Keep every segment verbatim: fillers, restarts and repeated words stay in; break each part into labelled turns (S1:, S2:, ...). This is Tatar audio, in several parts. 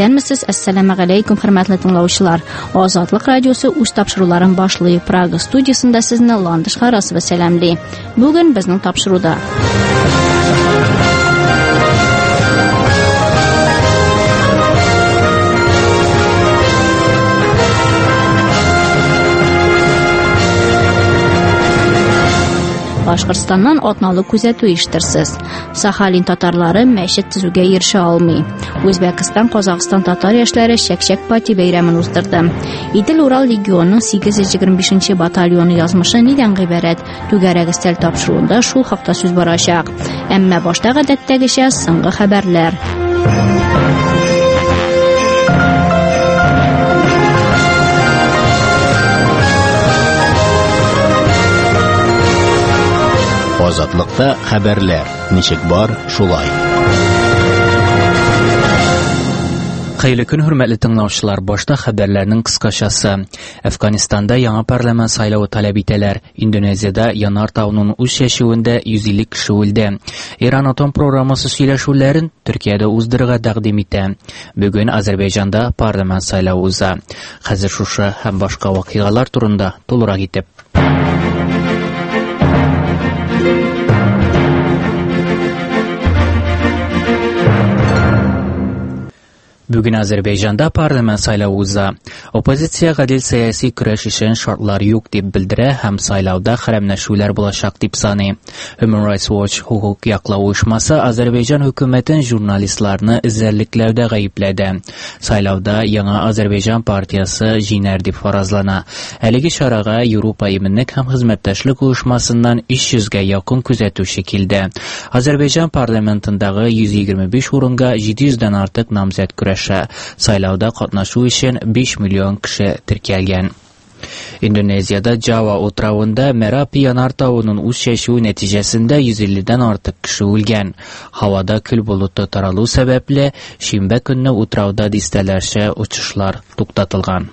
S1: Икәнмесез? Әссәламу алейкум, хөрмәтле тыңлаучылар. Азатлык радиосы үз тапшыруларын башлый. Прага студиясында сезне Ландыш Харасова сәламли. Бүген безнең тапшыруда Башкортстаннан атналык күзәтү ишеттерсез. Сахалин татарлары мәчет төзүгә ирешә алмый. Үзбәкстан, Казакстан татар яшьләре Чәкчәк пати бәйрәмен уздырды. Идел-Урал легионының сигез йөз егерме бишенче батальоны язмышы нидән гыйбарәт? Түгәрәк өстәл тапшыруында шул хакта сүз барачак. Әмма башта гадәттәгечә соңгы хәбәрләр.
S2: Азатлыкта хәбәрләр. Ничек бар, шулай. Хәерле көн, хөрмәтле тыңлаучылар. Башта хәбәрләрнең кыскачасы. Әфганистанда яңа парламент сайлауы таләп итәләр. Индонезиядә янар тауның үз чәчүендә йөз илле кеше үлде. Иран атом программасы сөйләшүләрен Төркиядә уздырырга тәкъдим итә. Бүген Азәрбайҗанда парламент сайлауы уза. Хәзер шушы һәм башка вакыйгалар турында тулырак итеп. Бүген Азәрбайҗанда парламент сайлауы уза. Оппозиция гадел сәяси көрәш өчен шартлар юк дип белдерә һәм сайлауда хәрәмләшүләр булачак дип саный. Human Rights Watch хукук яклау оешмасы Азәрбайҗан хөкүмәтен журналистларны эзәрлекләүдә гаепләде. Сайлауда яңа Азәрбайҗан партиясы җиңәр дип фаразлана. Әлеге чарага Европа иминлек һәм хезмәттәшлек оешмасыннан өч йөзгә якын күзәтүче килде. Азәрбайҗан парламентындагы йөз егерме биш урынга җиде йөздән артык намзәт көрәш сайлауда катнашу өчен биш миллион кеше теркәлгән. Индонезиядә Джава утравында Мерапи янар тауының үз чәчүе нәтиҗәсендә йөз илледән артык кеше үлгән. Һавада көл болыты таралу сәбәпле шимбә көнне утрауда дистәләрчә учышлар туктатылган.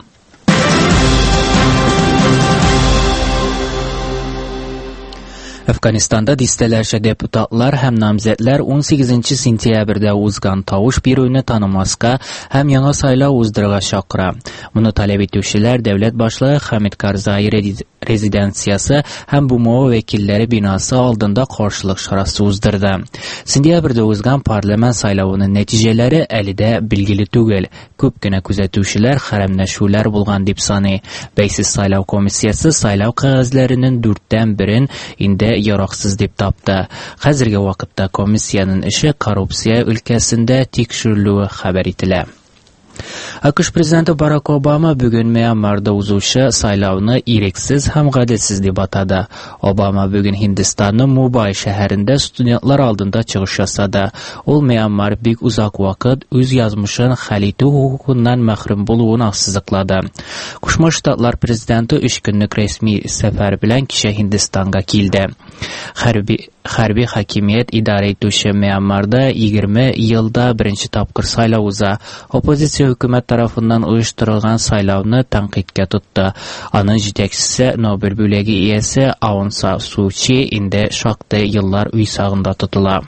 S2: Әфганистанда дистәләрчә депутатлар һәм намзәтләр он сигезенче сентябрьдә узган тавыш бирүне танымаска һәм яңа сайлау уздырырга чакыра. Моны таләп итүчеләр дәүләт башлыгы Хамид Карзай резиденциясы һәм БУМО вәкилләре бинасы алдында каршылык чарасы уздырды. Сентябрьдә узган парламент сайлауының нәтиҗәләре әле дә билгеле түгел. Күп кенә күзәтүчеләр хәрәмләшүләр булган дип саный. Бәйсез сайлау комиссиясы сайлау кәгазьләренең дүрттән берен инде яраксыз дип тапты. Хәзерге вакытта комиссияның эше коррупция өлкәсендә тикшерелүе хәбәр ителә. АКШ президенты Барак Обама бүген Мьянмарда узучы сайлауны ирексез һәм гаделсез дип атады. Обама бүген Һиндистанның Мумбай шәһәрендә студентлар алдында чыгыш ясады. Ул Мьянмар бик узак вакыт үз язмышын хәл итү хукукыннан мәхрүм булуын ассызыклады. Кушма Штатлар президенты өч көнлек рәсми сәфәр белән кичә Һиндистанга килде. Хәрби Хәрби хакимият идарә итүче Мьянмарда егерме елда беренче тапкыр сайлау уза. Оппозиция хөкүмәт тарафыннан оештырылган сайлауны тәнкыйтькә тотты. Аның җитәкчесе Нобель бүләге иясе Аун Сан Су Чи инде шактый еллар уй сагында тотыла.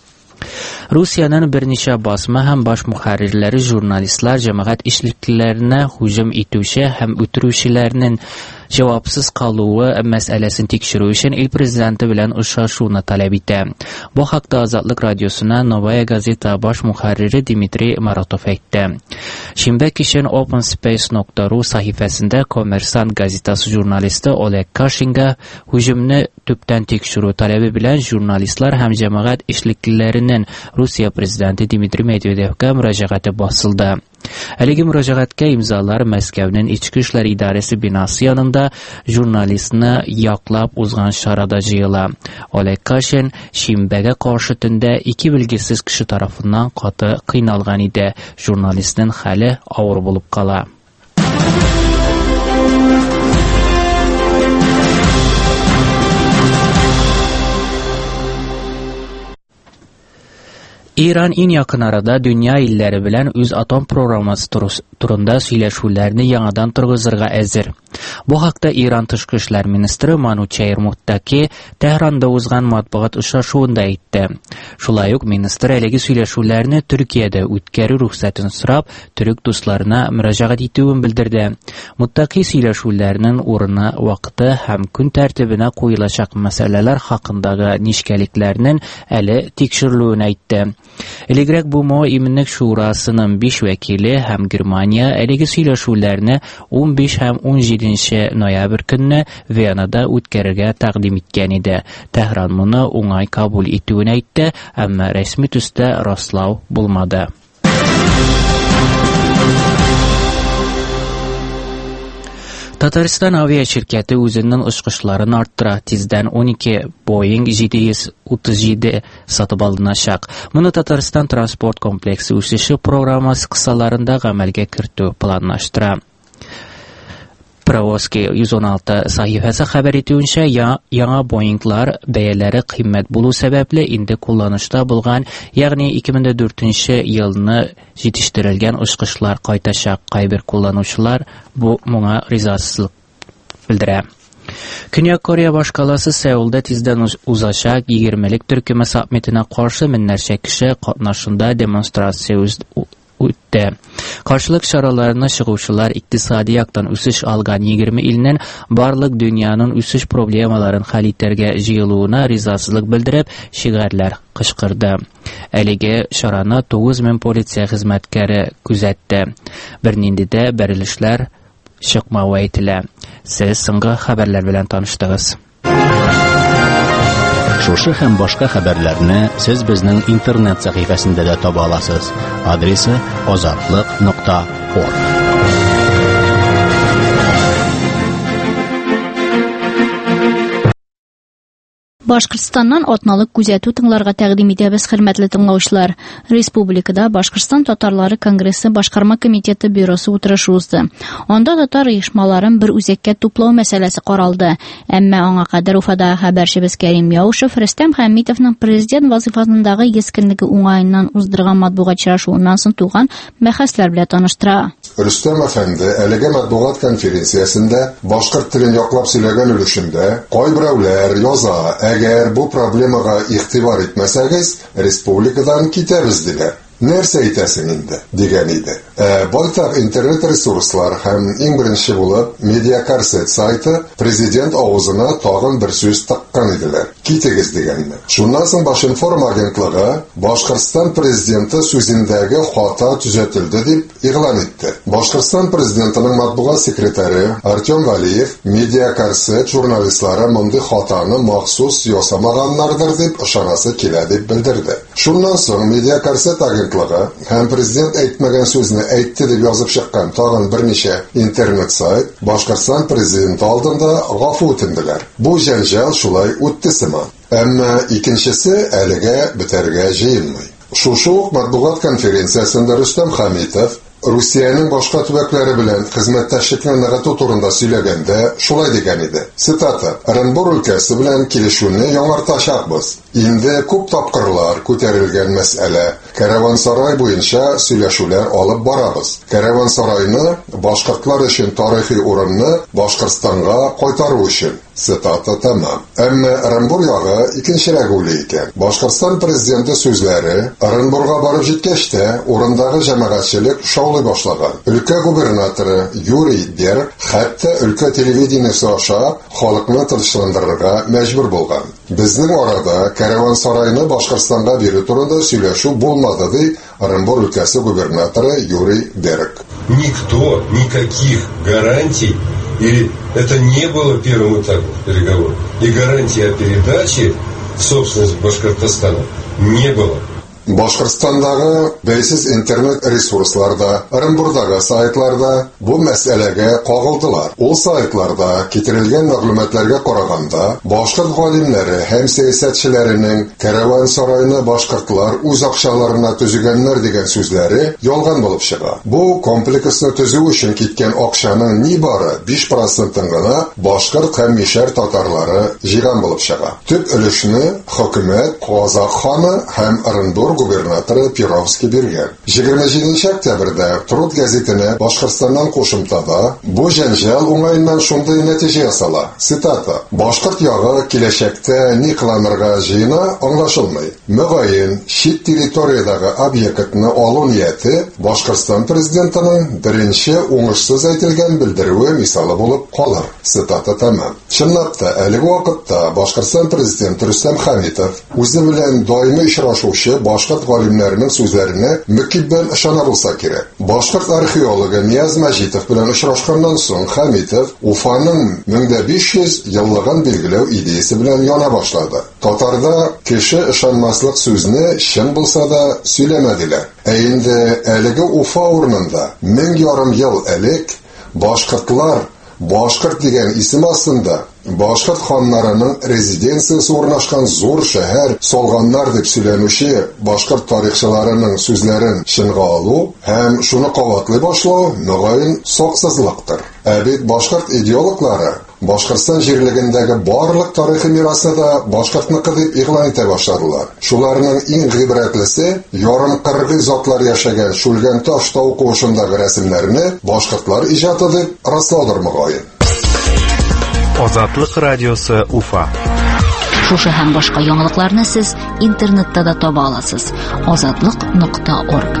S2: Русиянең берничә басма һәм баш мөхәррирләре журналистлар җәмәгать эшлеклеләренә һуҗум итүче һәм үтерүчеләрнең җавапсыз калуы мәсьәләсен тикшерү өчен ил президенты белән очрашуны таләп итә. Бу хакта Азатлык радиосына Новая газета баш мөхәррире Дмитрий Маратов әйтте. Шимбә кичен open space nokta ru сәхифәсендә Коммерсант газетасы журналисты Олег Кашинга һуҗумны төптән тикшерү таләбе белән журналистлар һәм җәмәгать эшлеклеләренең Русия президенты Дмитрий Медведевка мөрәҗәгате басылды. Әлеге мөрәҗәгатькә имзалар Мәскәүнең Ичке эшләр идарәсе бинасы янында журналистны яклап узган чарада җыела. Олег Кашин шимбәгә каршы төндә ике белгесез кеше тарафыннан каты кыйналган иде. Журналистның хәле авыр булып кала. İran en yakın arada dünya illəri bilən öz atom programması turunda söyləşulərini yanadan turğuzurğa əzir. Bu haqda İran Tışqı İşlər Ministri Manuchehir Muttaqi Tehranda uzğan matbuat uçrashuvunda aytdı. Şulay uq ministr əlegi söyləşulərini Türkiyədə ütkəri ruxsatını sorab, türk dostlarına müracaat etdiyini bildirdi. Muttaqi söyləşulərinin oruna, vaqtı həm gün tərtibinə qoyulacaq məsələlər haqqındağı nişkəliklərinin əli tekşiriliyini aytdı. Eləgrək bu Müəmminlik Şurasının beş vəkili həm Germaniya əlegi söyləşulərini on beş həm on yeddinci noyabr günü Viyanada ütkərirgə təqdim etkən idi. Tehran bunu oңай kabul etdiyini aytdı, əmmə rəsmi türdə rastlav bulmadı. Tataristan avia şirkəti özünün uçuşlarını arttıra, tizdən on iki Boeing yedi yüz otuz yedi satıb alınacaq. Bunu Tataristan Transport Kompleksi uçuşu programması qısalarında əməlgə kirtü planlaşdıra. Pravoski yüz on altı sahifəsi xəbər etdiyinçə, yana Boeinglar bəyələri qiymət bulu səbəblə indi kullanışda bulğan, yəni iki min dördüncü yılını yetişdirilgən uçuşlar qaytaşaq. Qaybir kullanıcılar bu buna rizasızlıq bildirə. Güney Koreya başkalası Seul'da tizdən uzaşaq iyirmilik Türkmə sammitinə qarşı minlərcə kişi qatnaşında demonstrasiya üttü. Qarşılıq şaralarına шығушылар iqtisadi yaqdan üsüş alğan yigirmi ilinin barlıq dünyanın üsüş problemaların xəlittərgə jıyılığına rizasızlıq bildirib, şiğərlər qışqırdı. Əligi şarana to'qqiz ming polisiya xizmətkəri күзәтті. Bir nindidə bərilişlər çıqmağı aytilə. Siz sınğı xəbərlər bilən tanışdınız.
S3: Şuшы һәм башка хәбәрләрне сез безнең интернет сәхифәсендә дә таба аласыз. Адресы озатлык нокта орг.
S1: Башкортстаннан атналык күзәтү тыңларга тәкъдим итәбез, хөрмәтле тыңлаучылар. Республикада Башкортстан татарлары конгрессы башкарма комитеты бюросы утырышы узды. Анда татар оешмаларын бер үзәккә туплау мәсьәләсе каралды. Әмма аңа кадәр Уфада хәбәрчебез Кәрим Яушев Рөстәм Хәмитовның президент вазифасындагы ескенлеге уңаеннан уздырган матбугат очрашуыннан соң туган бәхәсләр белән таныштыра.
S4: Рөстәм әфәнде әлеге матбугат конференциясендә башкорт телен яклап сөйләгән өлешендә кайберәүләр яза, әгәр бу проблемага игътибар итмәсәгез, республикадан китәбез диләр. Нәрсә әйтәсең инде дигән иде. Байтак интернет ресурслар һәм иң беренче булып Медиакарсет сайты президент авызына тагын бер сүз таккан иделәр. Китегез дигәнне. Шуннан соң Башинформ агентлыгы Башкортстан президенты сүзендәге хата төзәтелде дип игълан итте. Башкортстан президентының матбугат секретаре Артем Валиев Медиакарсет журналистлары мондый хатаны махсус ясамаганнардыр дип ышанасы килә дип белдерде. Шуннан соң Медиакарсет һәм президент әйтмәгән сүзне әйтте дип язып чыккан тагын берничә интернет сайт Башкортстан президенты алдында гафу үтенделәр. Бу җәнҗал шулай үтте сыман. Әмма икенчесе әлегә бетәргә җыенмый. Шушы ук матбугат конференциясында Рөстәм Хәмитов Русиянең башка төбәкләре белән хезмәттәшлекне ныгыту турында сөйләгәндә шулай дигән иде. Цитата: "Оренбур өлкәсе белән килешүне яңартачакбыз. Инде күп тапкырлар күтәрелгән мәсьәлә. Кәрвансарай буенча сөйләшүләр алып барабыз. Кәрвансарайны башкортлар өчен тарихи урынны Башкортстанга кайтару өчен." Цитата тәмам. Әмма Оренбур ягы икенчерәк уйлый икән. Башкортстан президенты сүзләре Оренбурга барып җиткәч тә урындагы җәмәгатьчелек шаулый башлаган. Өлкә губернаторы Юрий Берг хәтта өлкә телевидениесе аша халыкны тынычландырырга мәҗбүр булган. Безнең арада Кәрвансарайны Башкортстанга бирү турында сөйләшү булмады, ди Оренбур өлкәсе губернаторы Юрий Берг.
S5: Никто никаких гарантий, или это не было первым этапом переговоров, и гарантии о передаче в собственность Башкортостана не было.
S4: Башкортстандагы бәйсез интернет ресурсларда, Оренбурдагы сайтларда бу мәсьәләгә кагылдылар. Ул сайтларда китерелгән мәгълүматларга караганда, башкорт галимнәре һәм сәясәтчеләренең Кәрвансарайны башкортлар үз акчаларына төзегәннәр дигән сүзләре ялган булып чыга. Бу комплексны төзү өчен киткән акчаның нибары биш процентын гына башкорт һәм мишәр татарлары җыйган булып чыга. Төп өлешне хөкүмәт, Казак ханы һәм Оренбур губернаторы Перовский биргән. егерме җиденче октябрьдә Труд гәзитенә Башкортстаннан кушымтада бу җәнҗал уңаеннан шундый нәтиҗә ясала. Цитата: Башкорт ягы киләчәктә ни кыланырга җыена аңлашылмый. Мөгаен, чит территориядәге объектны алу нияте Башкортстан президентының беренче уңышсыз әйтелгән белдерүе мисалы булып калыр. Цитата тәмам. Чынлап та, әлеге вакытта Башкортстан президенты Рөстәм Хәмитов үзе белән даими очрашучы башкорт галимнәренең сүзләренә мөкиббән ышана булса кирәк. Башкорт археологы Нияз Мәҗитов белән очрашканнан соң Хәмитов Уфаның мең дә биш йөз еллыгын билгеләү идеясе белән яна башлады. Татарда кеше ышанмаслык сүзне чын булса да сөйләмәделәр. Ә инде әлеге Уфа урынында мең ярым ел элек башкортлар Башкорт дигән исем астында башкорт ханнарының резиденциясе урнашкан зур шәһәр салганнар дип сөйләнүче башкорт тарихчыларының сүзләрен чынга алу һәм шуны кабатлый башлау мөгаен саксызлыктыр. Ә бит башкорт идеологлары Башкортстан җирлегендәге барлык тарихи мирасы да башкортныкы дип игълан итә башладылар. Шуларның иң гыйбрәтлесе ярым кыргый затлар яшәгән Шүлгән таш тау куышындагы рәсемнәрне башкортлар иҗаты дип расладыр мөгаен.
S6: Азатлык радиосы Уфа.
S1: Шушы һәм башка яңалыкларны сез интернетта да таба аласыз. азатлык нокта орг.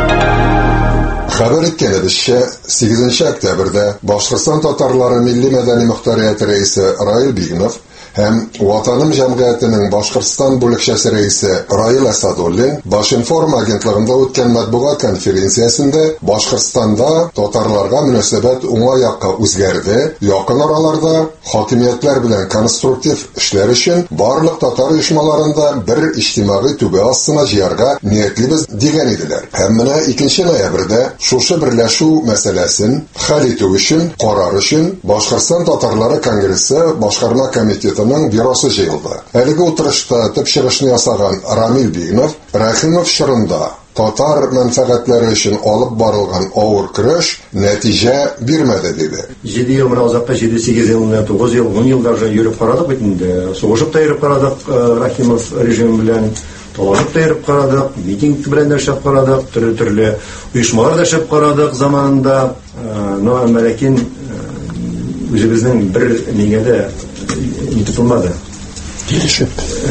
S4: Хәбәр иткәнебезчә, сигезенче октябрьдә Башкортстан татарлары милли мәдәни мөхтәрияте рәисе Раил Бигнов һәм Ватаным җәмгыятенең Башкортстан бүлекчәсе рәисе Раил Асадуллин Башинформ агентлыгында үткән матбугат конференциясендә Башкортстанда татарларга мөнәсәбәт уңай якка үзгәрде, якын араларда хакимиятләр белән конструктив эшләр өчен барлык татар оешмаларында бер иҗтимагый түбә астына җыярга ниятлибез дигән иделәр. Һәм менә икенче ноябрьдә шушы берләшү мәсьәләсен хәл итү өчен, карар өчен Башкортстан татарлары конгрессы башкарма комитеты бюросы җыелды. Әлеге утырышта төп чыгышны ясаган Рамил Бигнов Рәхимов чорында татар мәнфәгатьләре өчен алып барылган авыр көрәш нәтиҗә бирмәде диде.
S7: җиде ел мөназакка, җиде-сигез ел, тугыз ел, ун ел даже йөреп карадык бит инде. Сугышып та йөреп карадык Рәхимов режимы белән, талашып та йөреп карадык, митинг белән дә эшләп карадык, төрле-төрле оешмалар да эшләп карадык заманында. Но ләкин үзебезнең бер нигәдә нитулмады.
S4: Килешеп.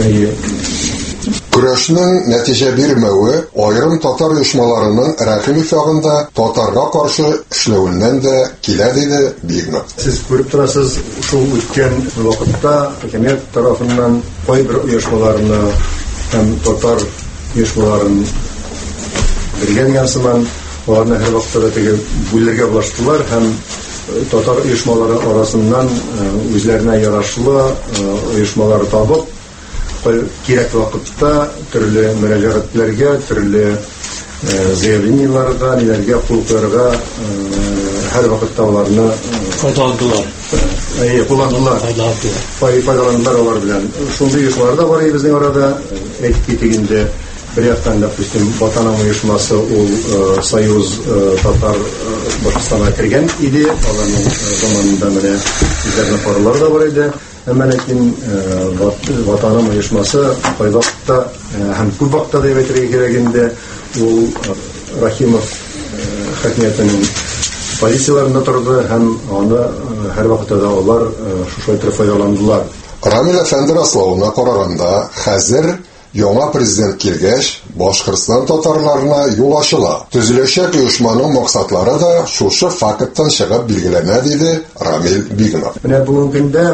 S4: Көрәшнең нәтиҗә бирмәве аерым татар оешмаларының Рәхимов ягында татарга каршы эшләвеннән дә килә диде Бигнов.
S7: Сез күреп торасыз, шул үткән вакытта хакимият тарафыннан кайбер оешмаларны һәм татар оешмаларын бергән янсыман аларны һәр вакытта теге бүләргә булыштылар һәм татар оешмалары арасыннан үзләренә ярашлы оешмалар табып, кирәк вакытта төрле мөрәҗәгатьләргә, төрле заявлениеларга, ниләргә кул куярга һәр вакытта аларны
S8: файдаландылар.
S7: Әйе, кулландылар. Файдаландылар алар белән. Шундый оешмалар да бар безнең арада. Әйтеп китик инде, bir яктан, допустим, Ватаным оешмасы ул Союз татар Башкортстанга кергән иде, аларның заманында менә үзләренә паралар да бар иде. Әмма ләкин Ватаным оешмасы кайвакытта һәм күп вакытта дип әйтергә кирәк инде, ул Рәхимов хакимиятенең позицияларында торды һәм аны һәр вакытта да алар шушы итеп файдаландылар.
S4: Рамил әфәнде раславына караганда, хәзер яңа президент килгәч, Башкортстан татарларына юл ачыла. Төзеләчәк оешманың максатлары да шушы факттан чыгып билгеләнә диде Рамил Бигнов.
S7: Менә бүгенге көндә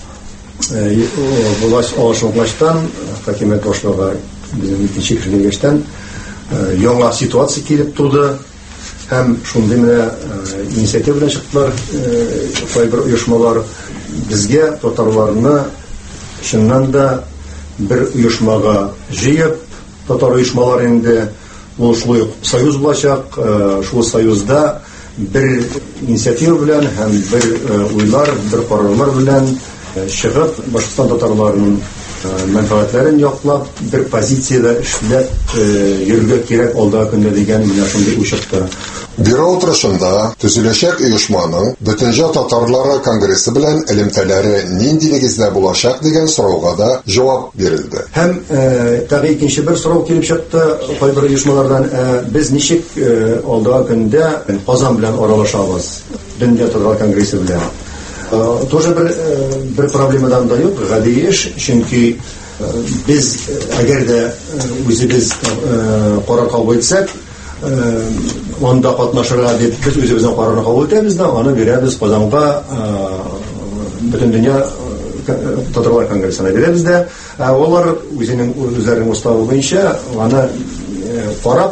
S7: булаш алышулаштан хакимият башлыгы безнең икенче килгәчтән яңа ситуация килеп туды һәм шундый менә инициатива белән чыктылар кайбер оешмалар безгә татарларны чыннан да бер оешмага җыеп, татар оешмалары инде ул шулай союз булачак, шул союзда бер инициатива белән һәм бер уйлар, бер карарлар белән чыгып, Башкортстан татарларының мәнфәгатьләрен яклап, бер позициядә эшләп йөрергә кирәк алда көндә дигән менә шундый учакта.
S4: Бюро утырышында төзеләчәк оешманың Бөтенҗа татарлары конгрессы белән элемтәләре нинди нигездә булачак дигән сорауга да җавап бирелде.
S7: Һәм тагы икенче бер сорау килеп чыкты кайбер оешмалардан, без ничек алда көндә Казан белән аралашабыз, Дөнья татарлар конгрессы белән. Тоже бер бер проблемадан да юк, гади эш, чөнки без әгәр дә үзебез карар кабул итсәк, анда катнашырга дип без үзебезнең карарны кабул итәбез дә, аны бирәбез Казанга, бөтен дөнья татарлар конгрессына бирәбез дә, алар үзенең үзләренең уставы буенча аны карап,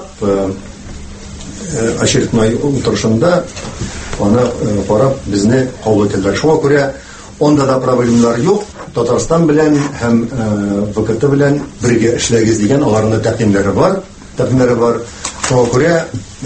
S7: очередной утырышында аны карап безне кабул ителәр. Шуңа күрә анда да проблемалар юк. Татарстан белән һәм ВКТ белән бергә эшләгез дигән аларның тәкъдимнәре бар. Тәкъдимнәре бар. Шуңа күрә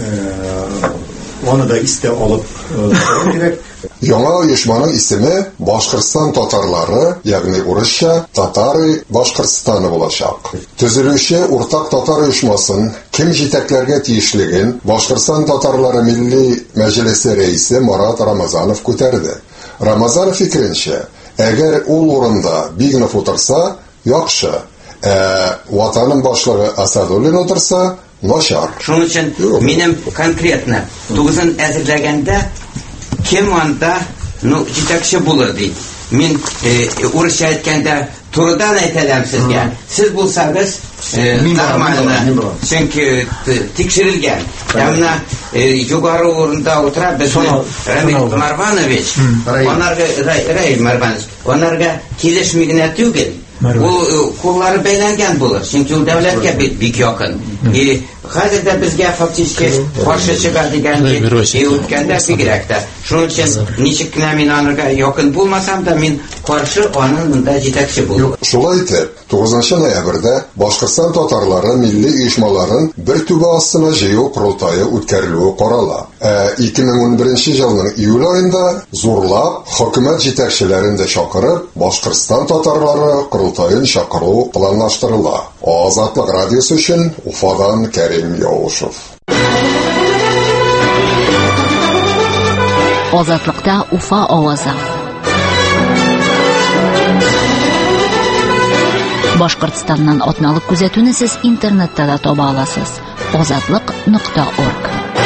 S7: аны да истә алып кирәк.
S4: Яңа оешманың исеме Башкортстан татарлары, ягъни урысча Татары Башкортстаны булачак. Төзелүче уртак татар оешмасын кем җитәкләргә тиешлеген Башкортстан татарлары милли мәҗлесе рәисе Марат Рамазанов күтәрде. Рамазанов фикеренчә, әгәр ул урында Бигнов утырса, яхшы, ә ватаның башлыгы Асадуллин утырса, начар.
S6: Шуның өчен минем конкретно тугызын әзерләгәндә кем анда, ну, җитәкче булыр ди. Мин урысча әйткәндә турыдан әйтәләм сезгә. Сез булсагыз, нормально, чөнки тикшерелгән. Әмма югары урында утыра безнең Рамил Марванович, анарга Раил Марванович, анарга килешмигенә түгел. Ул куллары бәйләнгән булыр, чөнки ул дәүләткә бик якын. И хәзер дә безгә фактически каршы чыга дигән үткәндә бигрәк тә. Шуның өчен ничек кенә мин анарга якын булмасам да, мин каршы аның монда җитәкче булыр.
S4: Шулай итеп, тугызынчы ноябрьдә Башкортстан татарлары милли оешмаларын бер түбә астына җыю курултайы үткәрелүе карала. ике мең унберенче елның июль аенда зурлап хөкүмәт җитәкчеләрен дә чакырып, Башкортстан татарлары курултайын чакыру планлаштырыла. Азатлык радиосы өчен Уфадан Кәрим Яушев.
S1: Азатлыкта Уфа авазы. Башкортстаннан атналык күзәтүне сез интернетта да таба аласыз. азатлык нокта орг.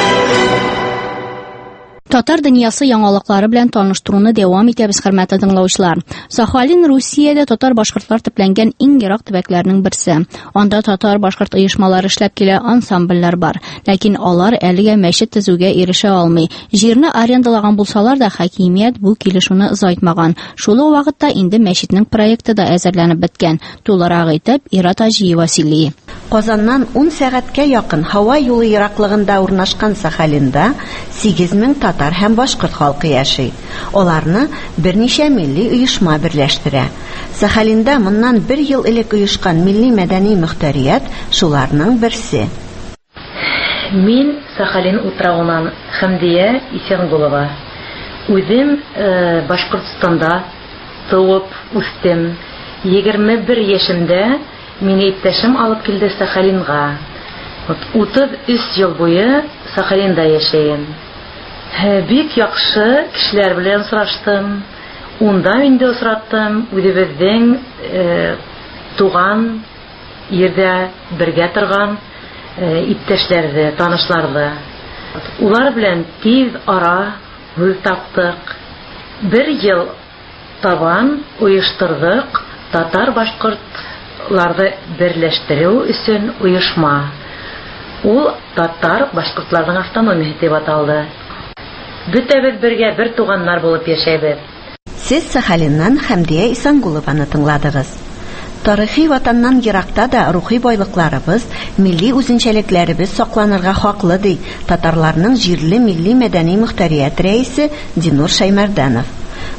S1: Татар дөньясы яңалыклары белән таныштыруны дәвам итәбез, хөрмәтле тыңлаучылар. Сахалин Русиядә татар-башкортлар төпләнгән иң ерак төбәкләрнең берсе. Анда татар-башкорт оешмалары эшләп килә, ансамбльләр бар. Ләкин алар әлегә мәчет төзүгә ирешә алмый. Җирне арендалаган булсалар да, хакимият бу килешүне озайтмаган. Шул ук вакытта инде мәчетнең проекты да әзерләнеп беткән. Тулырак итеп Ират Аҗиева сөйли.
S8: Казаннан ун сәгатькә якын һава юлы ераклыгында урнашкан Сахалинда сигез мең татар һәм башкорт халкы яши. Аларны берничә милли оешма берләштерә. Сахалинда моннан бер ел элек оешкан милли мәдәни мөхтәрият шуларның берсе.
S9: Мин Сахалин утравынан Хәмдия Исәнгулова. Үзем э, Башкортстанда туып үстем. егерме бер яшемдә мине иптәшем алып килде Сахалинга. утыз өч ел буе Сахалинда яшәйм. Бик яхшы кешеләр белән сораштым. Унда инде сораттым, үзебезнең э, туган ердә бергә торган э, иптәшләрне, танышларны. Улар белән тиз ара үз таптык. Бер ел табан оештырдык татар-башкортларны берләштерү өчен оешма. Ул татар-башкортларның автономия дип аталды. Бөтәбез бергә бер туганнар булып яшәбез.
S8: Сез Сахалиннан Хәмдия Исәнгулованы тыңладыгыз. Тарихи ватаннан еракта да рухи байлыкларыбыз, милли үзенчәлекләребез сакланырга хаклы ди татарларның җирле милли мәдәни мөхтәрият рәисе Динур Шаймәрдәнов.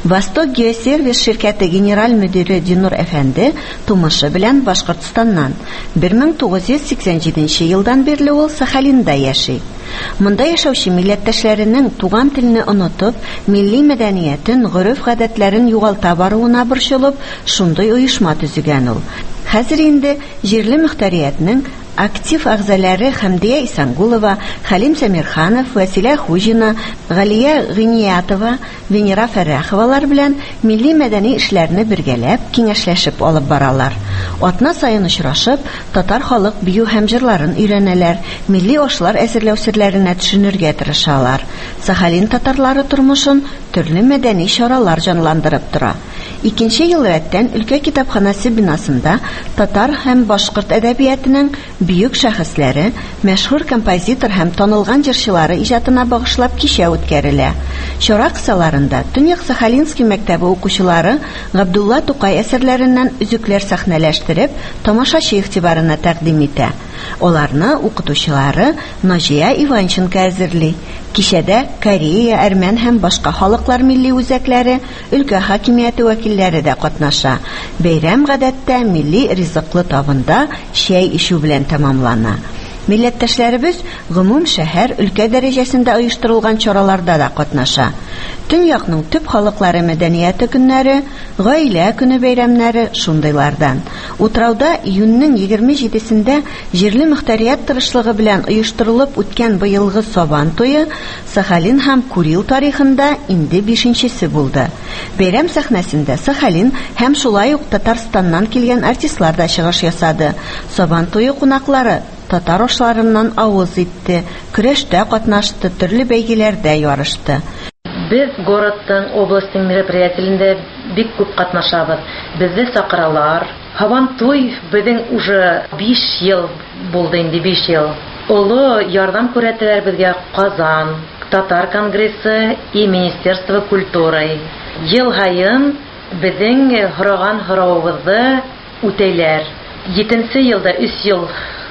S8: Восток Геосервис ширкәте генераль мөдире Динур әфәнде тумышы белән Башкортстаннан. бер мең тугыз йөз сиксән җиденче елдан бирле ул Сахалинда яши. Монда яшәүче милләттәшләренең туган телне онытып, милли мәдәниятен, гореф-гадәтләрен югалта баруына борчылып, шундый оешма төзегән ул. Хәзер инде җирле мөхтәриятның актив әгъзалары Хәмдия Исангулова, Хәлим Сәмирханов, Василә Хуҗина, Галия Гыйниятова, Венера Фәрәховалар белән милли мәдәни эшләрне бергәләп, киңәшләшеп алып баралар. Атна саен очрашып, татар халык бию һәм җырларын өйрәнәләр, милли ашлар әзерләү серләренә төшенергә тырышалар. Сахалин татарлары тормышын төрле мәдәни чаралар җанландырып тора. Икенче ел рәттән өлкә китапханасы бинасында татар һәм башкорт әдәбиятының бөек шәхесләре, мәшһүр композитор һәм танылган җырчылары иҗатына багышлап кичә үткәрелә. Чара кысаларында Төньяк Сахалинский мәктәбе укучылары Габдулла Тукай әсәрләреннән үзекләр сәхнәләштереп, тамашачы игътибарына тәкъдим итә. Аларны укытучылары Наҗия Иванченко әзерли. Кичәдә Корея, әрмән һәм башка халыклар милли үзәкләре, өлкә хакимияте вәкилләре дә катнаша. Бәйрәм гадәттә милли ризыклы табында чәй ичү белән тәмамлана. Милләттәшләребез гомум шәһәр, өлкә дәрәҗәсендә оештырылган чараларда да катнаша. Төньякның төп халыклары мәдәнияте көннәре, гаилә көне бәйрәмнәре шундыйлардан. Утрауда июньнең егерме җидесендә җирле мөхтәрият тырышлыгы белән оештырылып үткән быелгы Сабан туе Сахалин һәм Курил тарихында инде бишенчесе булды. Бәйрәм сәхнәсендә Сахалин һәм шулай ук Татарстаннан килгән артистлар да чыгыш ясады. Сабан туе кунаклары татар ашларыннан авыз итте, көрәштә катнашты, төрле бәйгеләрдә ярышты.
S9: Без городтың, областың мероприятиеләрендә бик күп катнашабыз. Безне сакыралар. Һабантуй безнең уже биш ел булды инде, биш ел. Олы ярдәм күрәтәләр безгә Казан, Татар конгрессы и Министерство культуры. Ел һайын безнең һораган һорауыбызны үтәйләр. Җиденче елда өч ел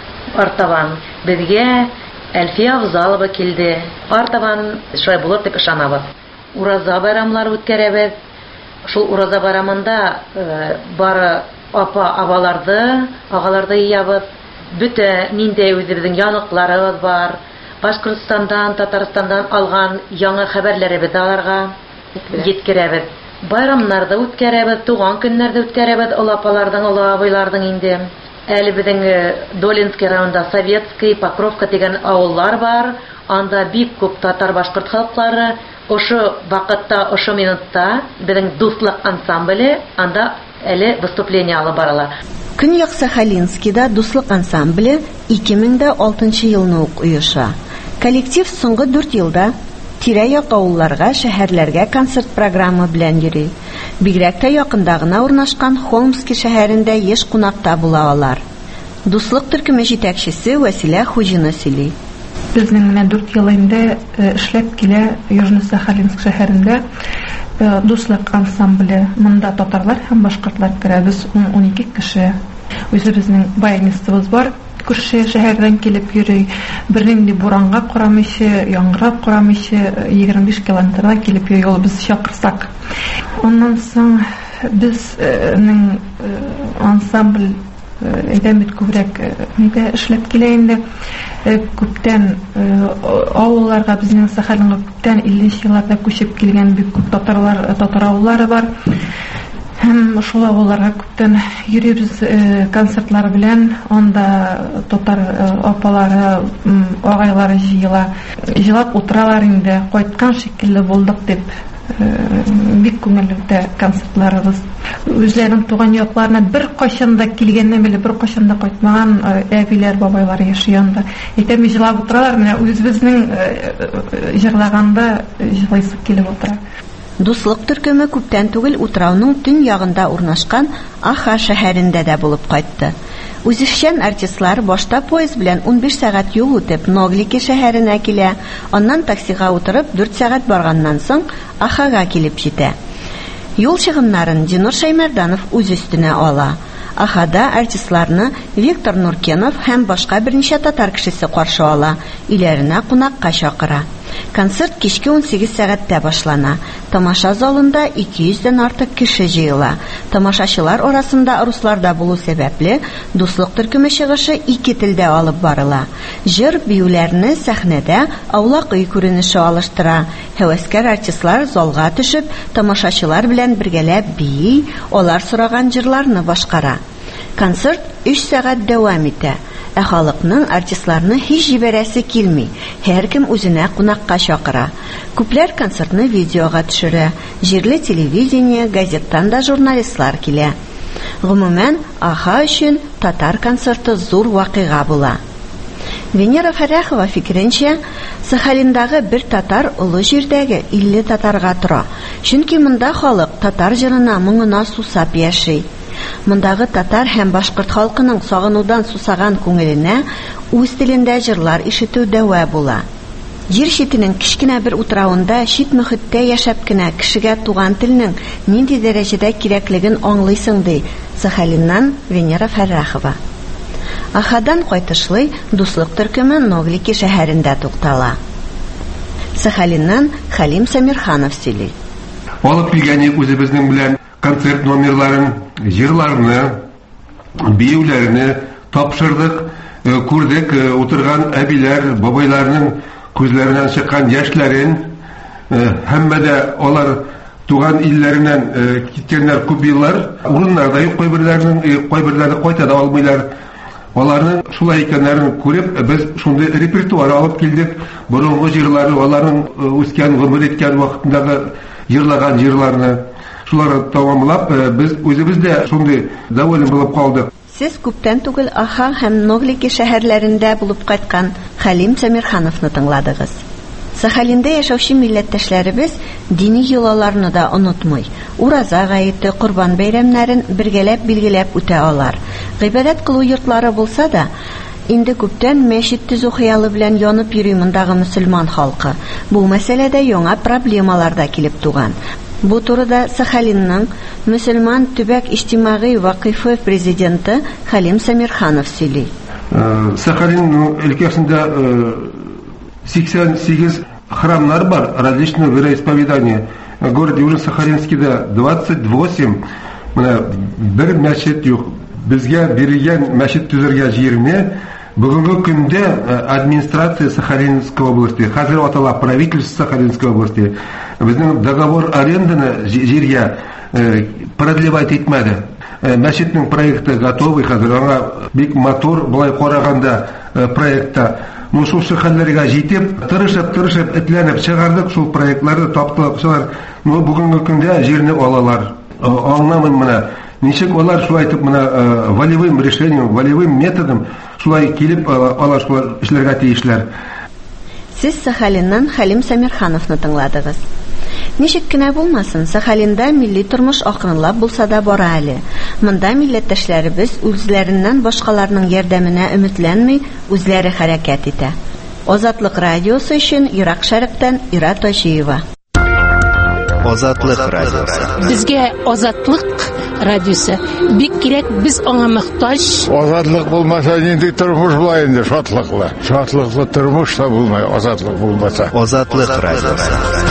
S9: артабан безгә Әлфия Авзалова килде. Артабан шулай булыр дип ышанабыз. Ураза байрамлары үткәрәбез. Шул ураза байрамында э, бары апа-абаларды, агаларды иябыз. Бүтә нинди үзебезнең яныкларыбыз бар. Башкортстандан, Татарстандан алган яңа хәбәрләребезне аларга җиткерәбез. Байрамнарда үткәрәбез, туган көннәрдә үткәрәбез, олапалардан, олабайлардан инде. Әле безнең Долинский районында Советский, Покровка дигән авыллар бар. Анда бик күп татар башкорт халыклары. Ошо вакытта, ошо минутта безнең дуслык ансамбле анда әле выступление алып баралар.
S8: Көньяк Сахалинскийда дуслык ансамбле ике мең алтынчы елны ук оеша. Коллектив соңгы дүрт елда тирә-як авылларга, шәһәрләргә концерт программы белән йөри. Бигрәк тә якында гына урнашкан Холмский шәһәрендә еш кунакта була алар. Дуслык төркеме җитәкчесе Василә Хуҗина сөйли.
S10: Безнең менә дүрт ел инде эшләп килә Южно-Сахалинск шәһәрендә дуслык ансамбле. Монда татарлар һәм башкортлар керә. Без ун ике кеше. Үзебезнең баянистыбыз бар. Күрше шәһәрдән килеп йөри. Бернинди буранга карамыйча, яңгырап карамыйча егерме биш километрга килеп йөри. Ул без чакырсак. Оннан соң безнең ансамбль әйдәм бит күбрәк нидә эшләп килә инде. Күптән авылларга, безнең Сахалинга күптән илле елларда күчеп килгән бик күп татарлар, татар авыллары бар. Һәм шул авылларга күптән йөрибез концертлар белән. Анда татар апалары, агайлары җыела. Җыйлап утыралар инде. Кайткан шикелле булдык дип бик күңелле концертларыбыз. Үзләренең туган якларына бер кайчан да килгәннән бирле бер кайчан да кайтмаган әбиләр, бабайлар яши анда. Әйтәм, җыйлап утыралар, менә үзебезнең җырлаганда җырлыйсы килеп утыра.
S8: Дуслык төркеме күптән түгел утрауның төн ягында урнашкан Аха шәһәрендә дә булып кайтты. Үзешчән артистлар башта поезд белән ун биш сәгать юл үтеп Ноглики шәһәренә килә, аннан таксига утырып дүрт сәгать барганнан соң Ахага килеп җитә. Юл чыгымнарын Динур Шәймәрданов үз өстенә ала. Ахада артистларны Виктор Нуркенов һәм башка берничә татар кешесе каршы ала, өйләренә кунакка чакыра. Концерт кичке ун сигез сәгатьтә башлана. Тамаша залында ике йөздән артык кеше җыела. Тамашачылар арасында русларда булу сәбәпле дуслык төркеме чыгышы ике телдә алып барыла. Җыр биюләрне сәхнәдә аулак өй күренеше алыштыра. Һәвәскәр артистлар залга төшеп, тамашачылар белән бергәләп бии, алар сораган җырларны башкара. Концерт өч сәгать дәвам итә. Ә халыкның артистларны һич җибәрәсе килми. Һәркем үзенә кунакка чакыра. Күпләр концертны видеога төшерә. Җирле телевидение, газеттан да журналистлар килә. Гомумән, аха өчен татар концерты зур вакыйга була. Венера Фәрәхова фикеренчә, Сахалиндагы бер татар олы җирдәге илле татарга тора. Чөнки монда халык татар җырына, моңына сусап яши. Мондагы татар һәм башкорт халкының сагынудан сусаган күңеленә үз телендә җырлар ишетү дәва була. Җир читенең кичкенә бер утравында чит мөхиттә яшәп кенә кешегә туган телнең нинди дәрәҗәдә кирәклеген аңлыйсың ди Сахалиннан Венера Фәрәхова. Ахадан кайтышлый дуслык төркеме Новлики шәһәрендә туктала. Сахалиннан Халим Самирханов сөйли.
S11: Алып килгән үзебезнең белән концерт номерларын, җырларны, биюләрне тапшырдык, күрдек, утырган әбиләр, бабайларның күзләреннән чыккан яшьләрен, һәммәдә алар туган илләреннән киткәннәр күп еллар, урыннарда юк, кайберләрнең кайберләре кайта да алмыйлар. Аларның шулай икәннәрен күреп, без шундый репертуар алып килдек. Борынгы җырлары, аларның үскән, гомер иткән вакытындагы җырлаган җырларны шуларны тамамлап, без үзебез дә шундый доволен булып калдык.
S8: Сез күптән түгел Аха һәм Новлики шәһәрләрендә булып кайткан Халим Самирхановны тыңладыгыз. Сахалинда яшәүче милләттәшләребез дини йолаларны да онытмый. Ураза гаете, Курбан бәйрәмнәрен бергәләп билгеләп үтә алар. Гыйбадәт кылу йортлары булса да, инде күптән мәчет төзү хыялы белән янып йөри мондагы мөселман халкы. Бу мәсьәләдә яңа проблемалар да килеп туган. Бу турыда Сахалинның мөселман төбәк иҗтимагый вакыйфы президенты Халим Самирханов сөйли.
S11: Сахалин өлкәсендә сиксән сигез храмнар бар, различные вероисповедания. В городе Южно-Сахалинскида двадцать восемь, бер мәчет юк. Безгә бирелгән мәчет төзергә җирне бүгенге көндә администрация Сахалинской области, хәзер атала правительство Сахалинской области, безнең договор аренданы җиргә продлевать итмәде. Мәчетнең проекты готовый, хәзер аңа бик мотор булай караганда проектта. Ну шул шәһәрләргә җитеп, тырышып-тырышып, этләнеп чыгардык, шул проектларны таптылар. Ну бүгенге көндә җирне алалар. Аңламыйм менә. Ничек алар шулай итеп менә волевым решением, волевым методом шулай килеп алар шулай эшләргә тиешләр.
S8: Сез Сахалиннан Халим Самирхановны тыңладыгыз. Ничек кенә булмасын, Сахалинда милли тормыш акрынлап булса да бара әле. Монда милләттәшләребез үзләреннән башкаларның ярдәменә өметләнми, үзләре хәрәкәт итә. Азатлык радиосы өчен Ирак Шәрыктән Ира Таҗиева.
S3: Азатлык радиосы.
S12: Безгә Азатлык радиосы бик кирәк, без аңа мохтаҗ.
S13: Азатлык булмаса нинди тормыш була инде, шатлыклы. Шатлыклы тормыш та булмай, азатлык булмаса.
S3: Азатлык радиосы.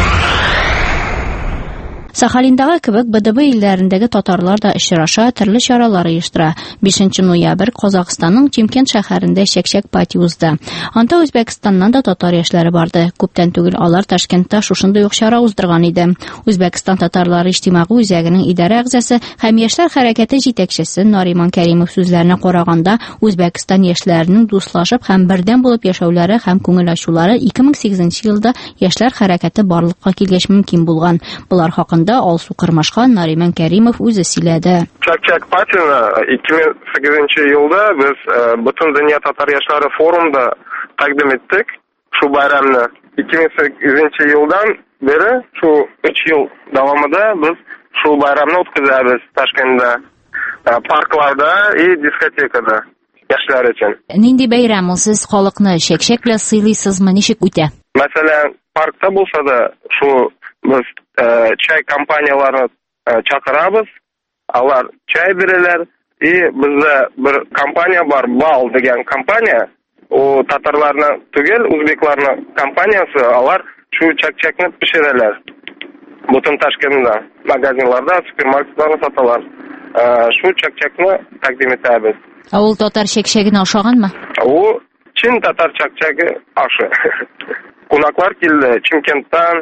S1: Сахалиндагы кебек БДБ илләрендәге татарлар да очраша, төрле чаралар оештыра. бишенче ноябрь Казакъстанның Чимкент шәһәрендә чәкчәк пати узды. Анда Үзбәкстаннан да татар яшьләре барды. Күптән түгел алар Ташкентта шушындый ук чара уздырган иде. Үзбәкстан татарлары иҗтимагый үзәгенең идарә әгъзасы һәм яшьләр хәрәкәте җитәкчесе Нариман Кәримов сүзләренә караганда, Үзбәкстан яшьләренең дуслашып һәм бердәм булып яшәүләре һәм күңел ачулары ике мең сигезенче елда яшьләр хәрәкәте барлыкка килгәч мөмкин булган. Булар хакында Алсу Кырмашка Нариман Кәримов үзе сөйләде.
S14: Чак-чак патина ике мең сигезенче елда без бөтен дөнья татар яшьләре форумында тәкъдим иттек шу байрамны. ике мең сигезенче елдан бери шу өч ел дәвамында без шу байрамны үткәрәбез Ташкентта, паркларда и дискотекада яшьләр өчен.
S1: Нинди бәйрәм ул, сез халыкны чәкчәк белән сыйлыйсызмы, ничек үтә?
S14: Мәсәлән, паркта булса да шу biz e, çay kampanyalarını e, çakırabız. Allar çay verirler. И bizde bir kampanya var, Bal degen kampanya. o татарларны түгел, үзбекларны компаниясы, алар шу чәк-чәкне пешерәләр. Бутын Ташкентта магазинларда, супермаркетларда саталар. Шу чәк-чәкне тәкъдим итәбез.
S1: Ә ул татар чәк-чәгенә охшаганмы?
S14: Ул чин татар чәк-чәге ашы. Кунаклар килде Чимкенттан,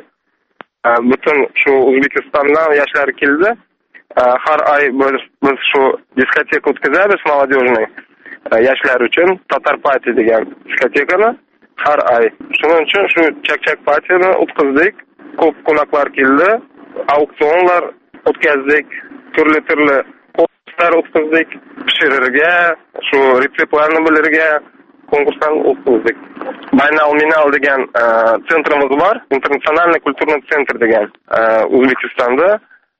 S14: бутын шу Үзбекстаннан яшьләр килде. Һәр ай без шу дискотека үткәзәбез молодежный. Яшьләр өчен Татар пати дигән дискотеканы һәр ай. Шуның өчен шу чәк-чәк патины үткәздек. Күп кунаклар килде. Аукционлар үткәздек. Төрле-төрле конкурслар үткәздек. Пешерергә, шу рецептларны белергә конкурслар үткәздек. Байнал-Минал дигән центрымыз бар. Интернациональный культурный центр дигән Үзбекстанда.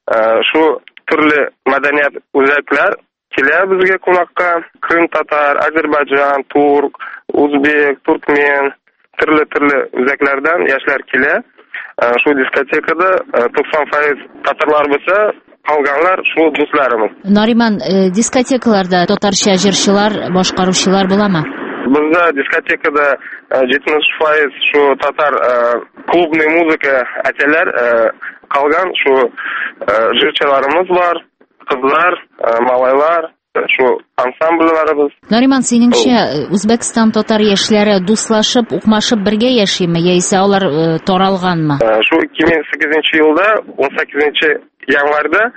S14: Шу төрле мәдәният үзәкләр килә безгә кунакка. Крым татар, Азербайҗан, турк, үзбек, туркмен, төрле-төрле үзәкләрдән яшьләр килә. Шу дискотекада туксан файыз татарлар булса, калганлар шу дусларыбыз.
S1: Нариман, дискотекаларда татарча җырчылар, башкаручылар буламы?
S14: Бездә дискотекада җитмеш файыз шу татар клубный музыка әтәләр, калган шу җырчыларыбыз бар, кызлар, малайлар, шу ансамбльләребез.
S1: Нариман, синеңчә, Үзбәкстан татар яшьләре дуслашып, укмашып бергә яшиме, яисә алар таралганмы?
S14: Шу ике мең сигезенче елда, он сигезенче январьда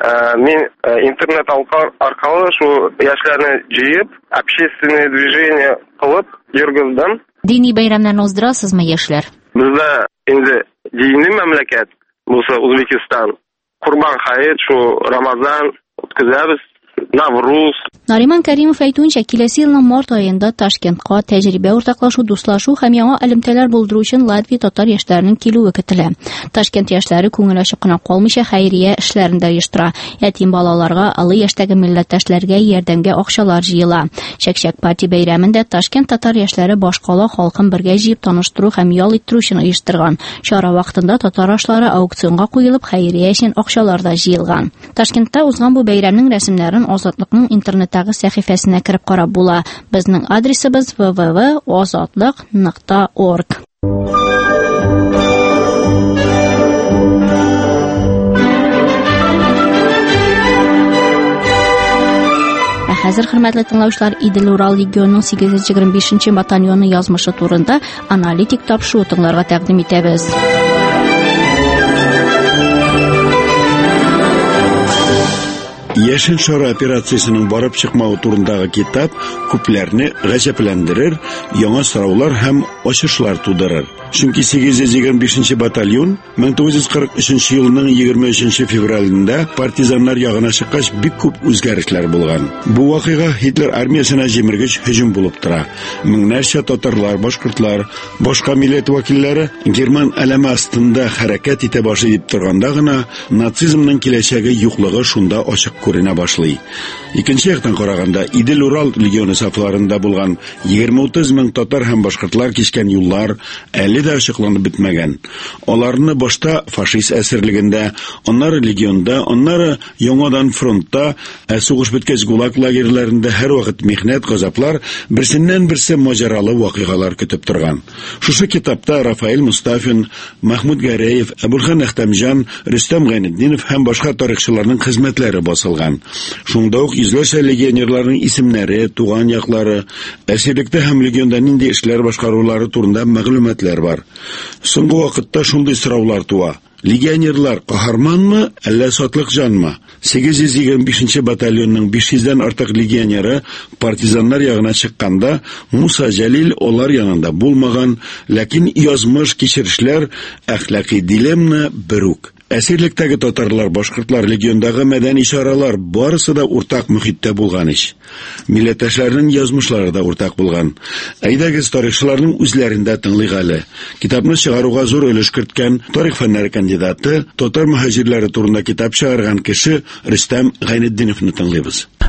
S14: мин интернет аркылы шу яшьләрне җыеп, общественное движение кылып йөргәздем.
S1: Дини бәйрәмнәрне уздырасызмы яшьләр?
S14: Бездә инде дини мәмләкәт булса Үзбекстан, Курбан хайет, шу Рамазан үткәзәбез. Навруз.
S1: Нариман Кәримов әйтүенчә, киләсе елның март аенда Ташкентка тәҗрибә уртаклашу, дуслашу һәм яңа элемтәләр булдыру өчен Латвия татар яшьләренең килүе көтелә. Ташкент яшьләре күңел ачык кына калмыйча хәйрия эшләрендә оештыра. Ятим балаларга, алый яшьтәге милләттәшләргә ярдәмгә акчалар җыела. Чәк-чәк пати бәйрәмендә Ташкент татар яшьләре башкала халкын бергә җыеп таныштыру һәм ял иттерү өчен оештырган. Чара вакытында татар ашлары аукционга куелып, хәйрия өчен акчалар да җыелган. Ташкентта узган бу бәйрәмнең рәсемнәрен Азатлыкның интернеттагы сәхифәсенә кереп карап була. Безнең адресыбыз дабл ю дабл ю дабл ю точка азатлык точка орг. Хәзер, хөрмәтле тыңлаучылар, Идел Урал регионының сигез йөз егерме бишенче батальоны язмышы турында аналитик тапшыру тыңларга тәкъдим итәбез.
S15: Яшен шара операциясының барып чыкмауы турындагы китап күпләрне гаҗәпләндерер, яңа сораулар һәм ачышлар тудырыр. Чөнки сигез йөз егерме бишенче батальон мең тугыз йөз кырык өченче елның егерме өченче февралендә партизаннар ягына чыккач бик күп үзгәрешләр булган. Бу вакыйга Гитлер армиясына җимергеч һөҗүм булып тора. Меңнәрчә татарлар, башкортлар, башка милләт вәкилләре Герман әләме астында хәрәкәт итә башлый дип торганда гына нацизмның киләчәге юклыгы шунда ачык күренә башлый. Икенче яктан караганда, Идел Урал легионы сафларында булган егерме утыз мең татар һәм башкортлар кичкән юллар әле дә ачыкланып бетмәгән. Аларны башта фашист әсирлегендә, аннары легионда, аннары яңадан фронтта, ә сугыш беткәч ГУЛАГ лагерьләрендә һәр вакыт михнәт, газаплар, берсеннән берсе маҗаралы вакыйгалар көтеп торган. Шушы китапта Рафаэль Мустафин, Махмуд Гәрәев, Әбүлхан Әхтәмҗан, Рөстәм Гайнетдинов һәм башка тарихчыларның хезмәтләре басылган. Шунда ук йөзләшә легионерларның исемнәре, туган яклары, әсирлектә һәм легионда нинди эшләр башкарулары турында мәгълүматлар бар. Соңгы вакытта шундый сораулар туа. Легионерлар каһарманмы, әллә сатлык җанмы? сигез йөз егерме бишенче батальонның биш йөздән артык легионеры партизаннар ягына чыкканда, Муса Җәлил алар янында булмаган, ләкин язмыш кичерешләр, әхлакый дилемма бер үк. Әсирлектәге татарлар, башкортлар легиондагы мәдәни чаралар барысы да уртак мөхиттә булган ич. Милләттәшләрнең язмышлары да уртак булган. Әйдәгез тарихчыларның үзләрендә тыңлыйк әле. Китапны чыгаруга зур өлеш керткән тарих фәннәре кандидаты, татар мөхаҗирләре турында китап чыгарган кеше Рөстәм Гайнетдиновны тыңлыйбыз.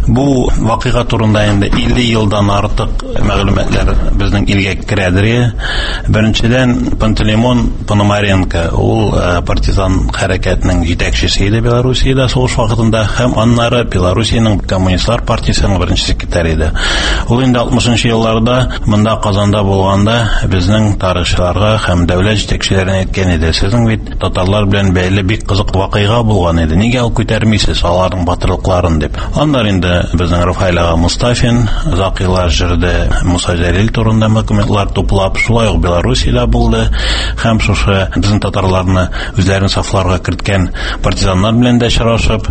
S3: Бу вакыйга турында инде илле елдан артык мәгълүматлар безнең илгә керәдер. Беренчедән Пантелеймон Пономаренко, ул партизан хәрәкәтенең җитәкчесе иде Белоруссиядә сугыш вакытында, һәм аннары Белоруссиянең коммунистлар партиясының беренче секретаре иде. Ул инде алтмышынчы елларда монда Казанда булганда безнең тарихчыларга һәм дәүләт җитәкчеләренә әйткән иде: "Сезнең бит татарлар белән бәйле бик кызык вакыйга булган иде. Нигә ул күтәрмисез аларның батырлыкларын?" дип. Аннары инде безнең Рафаэль ага Мустафин, Закыйлар җырды, Муса Җәлил турында мәгълүматлар туплап, шулай ук Белоруссиядә булды, һәм шушы безнең татарларны үзләренең сафларга керткән партизаннар белән дә очрашып,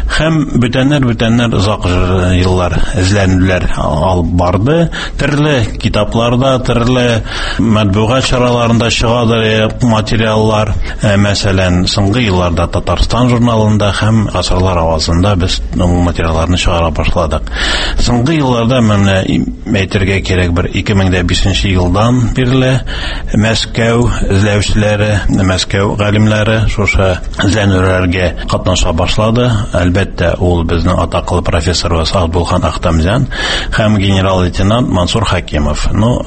S3: һәм бүтәннәр-бүтәннәр озак еллар эзләнүләр алып барды. Төрле китапларда, төрле матбугат чараларында чыгадыр материаллар. Мәсәлән, соңгы елларда Татарстан журналында һәм Гасырлар авазында без материалларны чыгара башладык. Соңгы елларда менә әйтергә кирәк, бер ике мең бишенче елдан бирле Мәскәү эзләүчеләре, Мәскәү галимнәре шушы эзләнүләргә катнаша башлады. Әлбәттә, ул безнең атаклы профессор Абдулхан Ахтамзян һәм генерал-лейтенант Мансур Хакимов. Ну,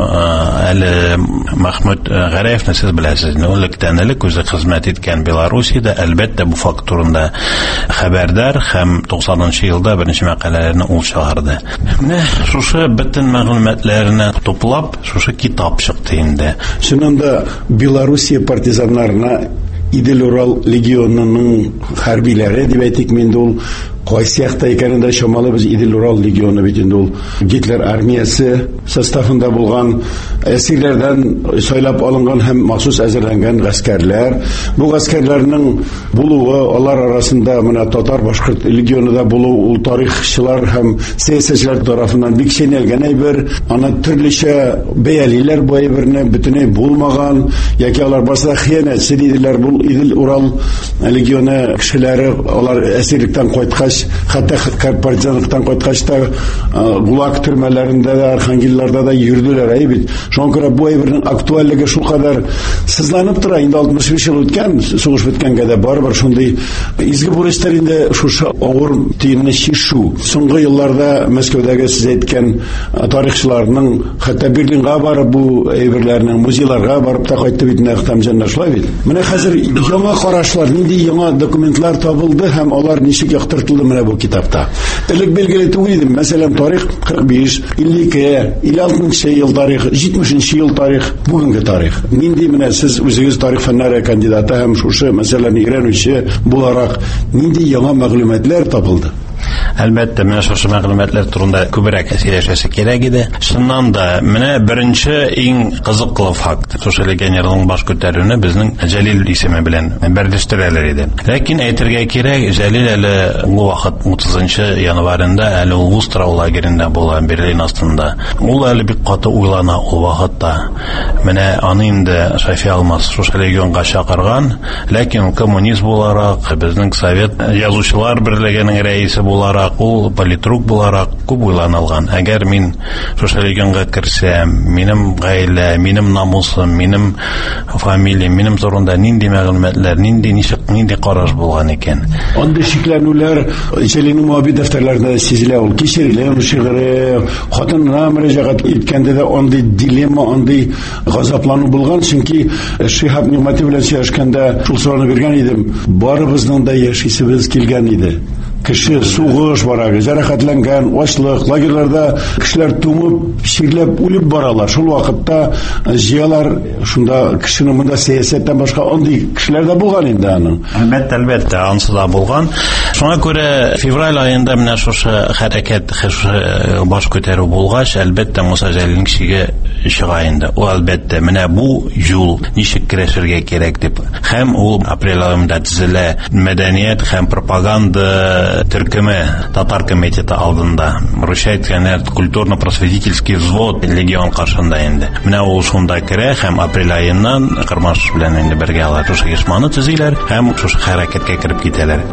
S3: әле Махмуд Гараевны сез беләсез. Нөлектән элек үзе хезмәт иткән Белоруссиядә, әлбәттә, бу факт турында хәбәрдар һәм туксанынчы елда беренче мәкаләләрне ул чыгарды. Менә шушы бөтен мәгълүматларны туплап, шушы китап чыкты инде.
S15: Шунда Белоруссия партизаннарына Идел Урал легионының хәрбиләре дип әйтик, миндә ул кайсы якта икәнен дә чамалы без Идел Урал легионы бит инде ул Гитлер армиясе составында булган, әсирләрдән сайлап алынган һәм махсус әзерләнгән гаскәрләр. Бу гаскәрләрнең булуы, алар арасында менә татар башкорт легионында булу, ул тарихчылар һәм сәясәтчеләр тарафыннан бик сенелгән әйбер. Аны төрлечә бәялиләр бу әйберне, бөтенләй булмаган, яки алар барса хыянәтче диделәр. Бу Идел Урал легионы кешеләре, алар әсирлектән кайткач, хәтта партизанлыктан кайткач та ГУЛАГ төрмәләрендә дә, Архангелларда да йөрделәр бит. Шуңа күрә бу әйбернең актуальлыгы шулкадәр сызланып тора. Инде алтмыш биш ел үткән, сугыш беткәнгә дә барыбер шундый изге бурычлар инде шушы авыр тиенне чишү. Соңгы елларда Мәскәүдәге сез әйткән тарихчыларның хәтта Берлинга барып бу әйберләрнең музейларга барып та кайтты бит, Ахтамҗан шулай бит. Менә хәзер яңа карашлар, нинди яңа документлар табылды һәм алар ничек яктыртылды менә бу китапта. Элек белгеле түгел иде. Мәсәлән, тарих кырык биш, илле ике, илле алтынчы ел тарих, җитмешенче ел тарих, бүгенге тарих. Нинди менә сез үзегез тарих фәннәре кандидаты һәм шушы мәсьәләне өйрәнүче буларак нинди яңа мәгълүматлар табылды?
S3: Әлбәттә, менә шушы мәгълүматлар турында күбрәк сөйләшәсе кирәк иде. Шуннан да менә беренче иң кызыклы факт, шушы легионерның баш күтәрүне безнең Җәлил исеме белән берләштерәләр иде. Ләкин әйтергә кирәк, Җәлил әле ул вакыт утызынчы январында әле ул Устрау лагерендә була, Берлин астында. Ул әле бик каты уйлана ул вакытта. Менә аны инде Шафи Алмаз шушы легионга чакырган, ләкин коммунист буларак, безнең Совет язучылар берлегенең рәисе буларак, ул политрук буларак күп уйлана алган. Әгәр мин шушы легионга керсәм, минем гаилә, минем намусым, минем фамилиям, минем турында нинди мәгълүматлар, нинди ничек, нинди караш булган икән.
S15: Андый шикләнүләр Җәлилнең муабит дәфтәрләрендә сизелә. Ул кичерелә, шигыре, хатынына мөрәҗәгать иткәндә дә андый дилемма, андый газаплану булган, чөнки Шиһаб Нигъмәти белән сөйләшкәндә шул сорауны биргән идем. Барыбызның да яшисебез килгән иде. Кеше сугыш барагы, җәрәхәтләнгән, ачлык, лагерьларда кешеләр туңып, чирләп, үлеп баралар. Шул вакытта җыялар, шунда кешенең монда сәясәттән башка андый кешеләр дә булган инде аның.
S3: Әлбәттә, әлбәттә, анысы да булган. Шуңа күрә февраль аенда менә шушы хәрәкәт, шушы баш күтәрү булгач, әлбәттә Муса Җәлилнең шиге чыга инде. Ул әлбәттә менә бу юл ничек керәшергә кирәк дип. Һәм ул апрель аенда төзелә мәдәният һәм пропаганда төркеме татар комитеты алдында. Русча әйткәндә, культурно-просветительский взвод легион каршында инде. Менә ул шунда керә һәм апрель аеннан Кырмаш белән инде бергә алар шушы оешманы төзиләр һәм шушы хәрәкәткә кереп китәләр.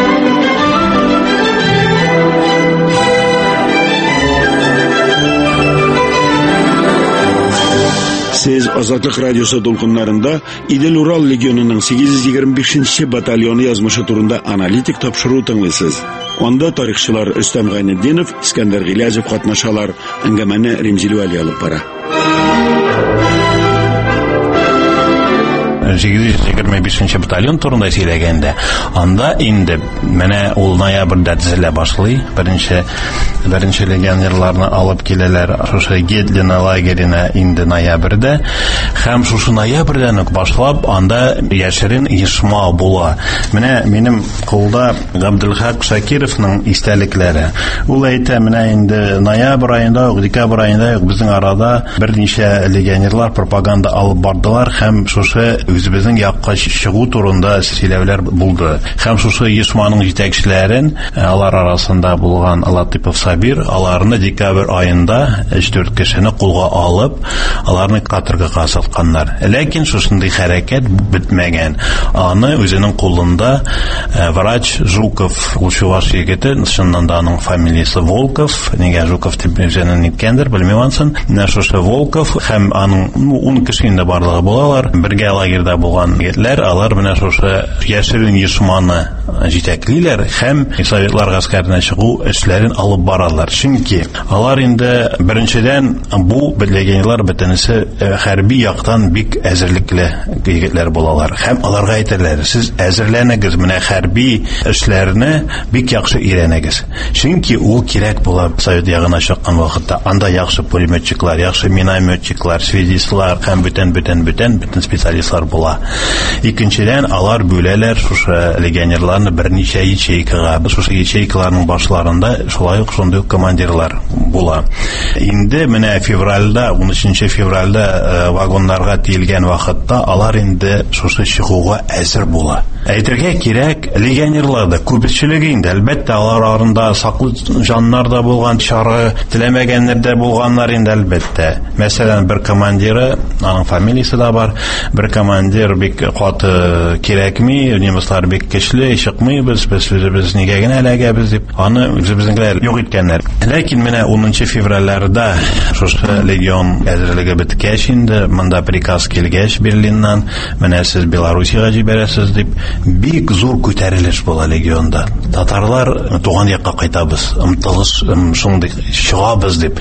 S15: Сез Азатлык радиосы долкыннарында Идел Урал легионының сигез йөз егерме бишенче батальоны язмышы турында аналитик тапшыру тыңлыйсыз. Анда тарихчылар Рөстәм Гайнетдинов, Искәндәр Гилязев катнашалар. Әңгәмәне Римзил Вәли алып бара.
S3: сигез йөз егерме бишенче батальон турында сөйләгәндә, анда инде менә ул ноябрьдә төзелә башлый. Беренче беренче легионерларны алып киләләр шушы Гетлина лагеренә инде ноябрьдә. Һәм шушы ноябрьдән үк башлап анда яшерен оешма була. Менә минем кулда Габделхак Шакировның истәлекләре. Ул әйтә, менә инде ноябрь аенда, декабрь аенда безнең арада берничә легионерлар пропаганда алып бардылар һәм шушы үзебезнең якка чыгу турында сөйләүләр булды. Һәм шушы оешманың җитәкчеләрен, алар арасында булган Латыпов Сабир, аларны декабрь аенда өч-дүрт кешене кулга алып, аларны каторгага салганнар. Ләкин шушындый хәрәкәт бетмәгән. Аны үзенең кулында врач Жуков, ул чуваш егете, шуннан да аның фамилиясе Волков, нигә Жуков дип үзенең ниткәндер, белмим ансын. Менә шушы Волков һәм аның ун кеше инде барлыгы булалар. Бергә лагерьда булган егетләр, алар менә шушы яшерен оешманы җитәклиләр һәм Советлар гаскәренә чыгу эшләрен алып баралар. Чөнки алар инде беренчедән бу легионерлар бөтенесе хәрби яктан бик әзерлекле егетләр булалар. Һәм аларга әйтәләр, сез әзерләнегез, менә хәрби эшләрне бик яхшы өйрәнегез. Чөнки ул кирәк була Совет ягына чыккан вакытта. Анда яхшы пулеметчиклар, яхшы минометчиклар, связистлар һәм бүтән-бүтән-бүтән бүтән специалистлар була. Икенчедән алар бүләләр шушы легионерларны берничә ячейкага. Шушы ячейкаларның башларында шулай ук шундый командирлар була. Инде менә февральдә, ун өченче февральдә вагоннарга тиелгән вакытта алар инде шушы чыгуга әзер була. Әйтергә кирәк, легионерларда күпчелеге инде әлбәттә алар арасында саклы җаннар да булган, чары теләмәгәннәр дә булганнар инде әлбәттә. Мәсәлән, бер командиры, аның фамилиясе да бар, бер командир бик каты кирәкми, немецлар бик көчле, чыкмыйбыз, без без нигә генә эләгәбез дип, аны үзебезнекеләр юк иткәннәр. Ләкин менә унынчы февральдә шушы легион әзерлеге беткәч инде, монда приказ килгәч Берлиннан, менә сез Белоруссиягә җибәрәсез дип, бик зур күтәрелеш була легионда. Татарлар туган якка кайтабыз, ымтылыш шундый чыгабыз дип.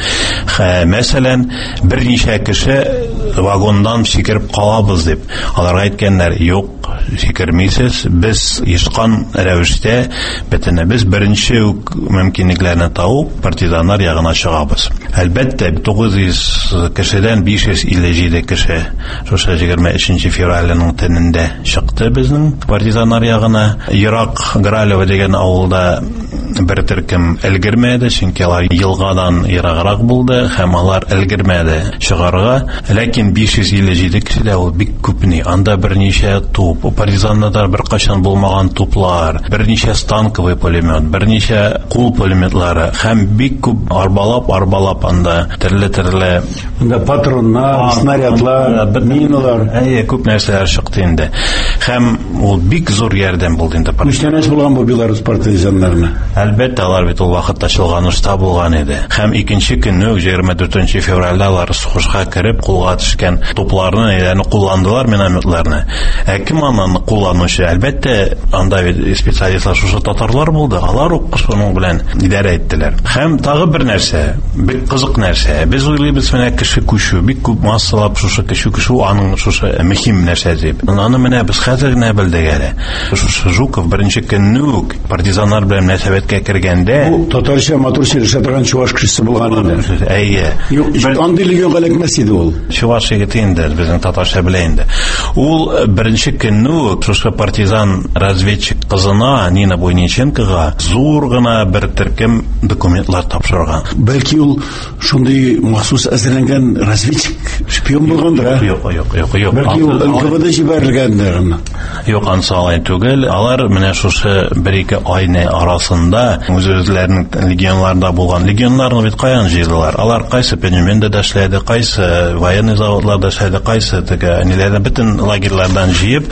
S3: Мәсәлән, берничә кеше вагондан сикереп калабыз дип. Аларга әйткәннәр, юк, сикермисез, без ешкан рәвештә бөтенебез беренче үк мөмкинлекләрне табып партизаннар ягына чыгабыз. Әлбәттә, тугыз йөз кешедән биш йөз илле җиде кеше шушы егерме өченче февральнең төнендә чыкты безнең партизаннар ягына. Ерак Гралево дигән авылда бер төркем өлгермәде, чөнки алар елгадан ераграк булды һәм алар өлгермәде чыгарга. Ләкин биш йөз илле җиде кешедә ул бик күпни. Анда берничә туп, партизаннарда бер кашан булмаган туплар, берничә станковый пулемет, берничә кул пулеметлары һәм бик күп арбалап, арбалап анда төрле-төрле
S15: анда патроннар, снарядлар, миналар,
S3: әйе, күп нәрсәләр чыкты инде. Һәм ул бик зур ярдәм булды инде.
S15: Мөштәнәс булган бу Белорус партизаннарына.
S3: Әлбәттә, алар бит ул вакытта чылганышта булган иде. Һәм икенче көнне, егерме дүртенче февральдә алар сугышка кереп, кулга төшкән тупларны, әйләне кулландылар, минометларны. Ә кем аны кулланучы? Әлбәттә, анда специалистлар шушы татарлар булды. Алар ук шуның белән идарә иттеләр. Һәм тагы бер нәрсә, бик кызык нәрсә. Без уйлыйбыз, менә кеше күчү, бик күп массалап шушы кеше күчү аның шушы мөһим нәрсә дип. Аны менә без хәзер генә белдек әле. Шушы Жуков беренче көнне үк партизаннар белән мөнәсәбәткә кергәндә,
S15: бу татарча матур сөйләшә торган чуваш кешесе булган инде.
S3: Әйе.
S15: Юк, андый легионга эләкмәс иде ул.
S3: Чуваш егете инде, безнең татарча белә инде. Ул беренче көнне үк шушы партизан разведчик кызына, Нина Бойниченкога, зур гына бер төркем документлар тапшырган.
S15: Бәлки ул шундый махсус әзерләнгән разведчик, шпион булгандыр.
S3: Юк, юк, юк, юк.
S15: Бәлки ул эн ка вэ дә җибәрелгәндер.
S3: Юк, ансалай түгел. Алар менә шушы бер-ике айны арасында үз-үзләренең легионнарда булган легионнарны бит каян җыйдылар? Алар кайсы Пенемендә дә эшләде, кайсы военный заводларда эшләде, кайсы теге ниләрдә бөтен лагерьлардан җыеп,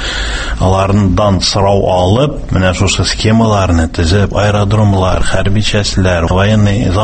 S3: алардан сорау алып, менә шушы схемаларны төзеп, аэродромлар, хәрби частьләр, военный заводлар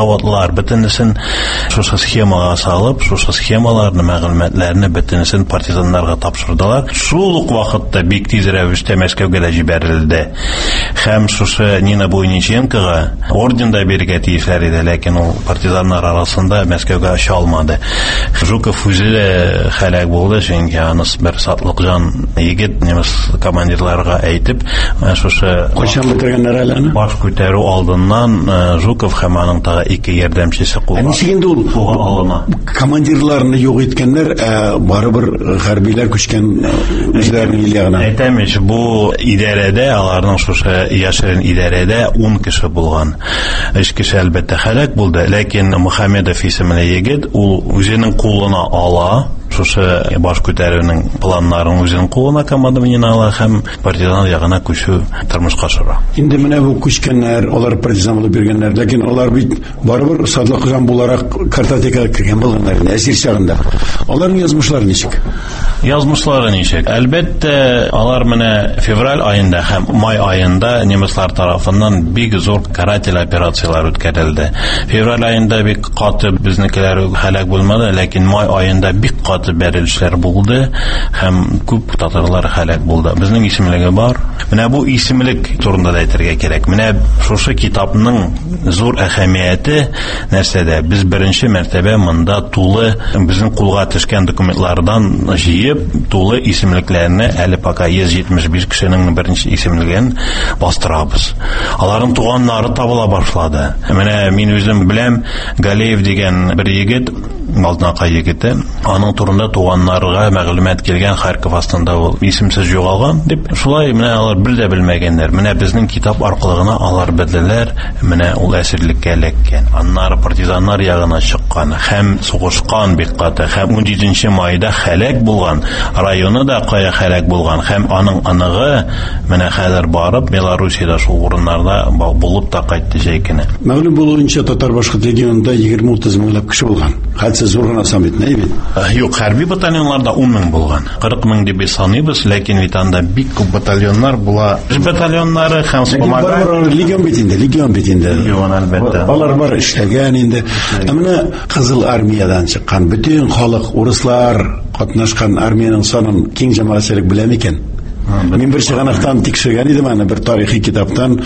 S3: алар бөтенесен шушы схемага салып, шушы схемаларны, мәгълүматларны бөтенесен партизаннарга тапшырдылар. Шул ук вакытта бик тиз рәвештә Мәскәүгә дә җибәрелде. Һәм шушы Нина Буйниченкога орден да бирергә тиешләр иде, ләкин ул партизаннар арасында Мәскәүгә аша алмады. Жуков үзе һәлак булды, чөнки аны бер сатлык жан егет немец командирларга әйтеп, шушы
S15: кайчан бетергәннәр әле аны?
S3: Баш күтәрү алдыннан Жуков һәм аның тагы ике ярдәмчесе кулга.
S15: Ничек инде ул
S3: алына?
S15: Командирларны юк иткәннәр, барыбер хәрбиләр күчкән үзләренең илягына.
S3: Әйтәмеш, бу идарәдә, аларның шушы яшерен идарәдә ун кеше булган. Өч кеше әлбәттә һәлак булды, ләкин Мөхәммәдов исемле егет ул үзенең кулына ала, шушы баш күтәрүнең планнарын үзенең кулына командованиене ала һәм партизан ягына күчү тормышка ашыра.
S15: Инде менә бу күчкәннәр, алар партизан булып биргәннәр, ләкин алар бит барыбер сатлык жан буларак картотекага кергән булганнар, әсир чагында. Аларның язмышлары ничек?
S3: Язмышлары ничек? Әлбәттә, алар менә февраль айында һәм май айында немецлар тарафыннан бик зур каратель операцияләр үткәрелде. Февраль айында бик каты безнекеләр һәлак булмады, ләкин май айында бик каты бәрелешләр булды һәм күп татарлар һәлак булды. Безнең исемлеге бар. Менә бу исемлек турында да әйтергә кирәк. Менә шушы китапның зур әһәмияте нәрсәдә? Без беренче мәртәбә монда тулы безнең кулга төшкән документлардан җыеп, тулы исемлекләрне, әле пока йөз җитмеш биш кешенең беренче исемлеген бастырабыз. Аларның туганнары табыла башлады. Менә мин үзем беләм, Галеев дигән бер егет, Алтынакай егете, аның турында туганнарга мәгълүмат килгән, Харьков астында ул исемсез югалган дип. Шулай менә алар бер дә белмәгәннәр. Менә безнең китап аркылы гына алар белделәр, менә ул әсирлеккә эләккән. Аннары партизаннар ягына чыккан һәм сугышкан бик каты, һәм ун җиденче майда һәлак булган. Районы да кая һәлак булган һәм аның аныгы менә хәзер барып Белоруссиядә шул урыннарда булып та кайтты җәйкене.
S15: Мәгълүм булуынча татар башкорт регионында егерме утыз меңләп кеше булган. Хәтта зур гына сан бит, нәй бит?
S3: Юк, хәрби батальоннарда ун мең булган. кырык мең дип саныйбыз, ләкин бит анда бик күп батальоннар була. Батальоннары һәм
S15: спомагай. Легион бит инде, легион бит инде.
S3: Легион әлбәттә.
S15: Алар бар эшләгән инде. Менә Кызыл армиядан чыккан бөтен халык, урыслар катнашкан армияның санын киң җәмәгатьчелек белә микән? Мин бер чыганактан тикшергән идем аны бер тарихи китаптан.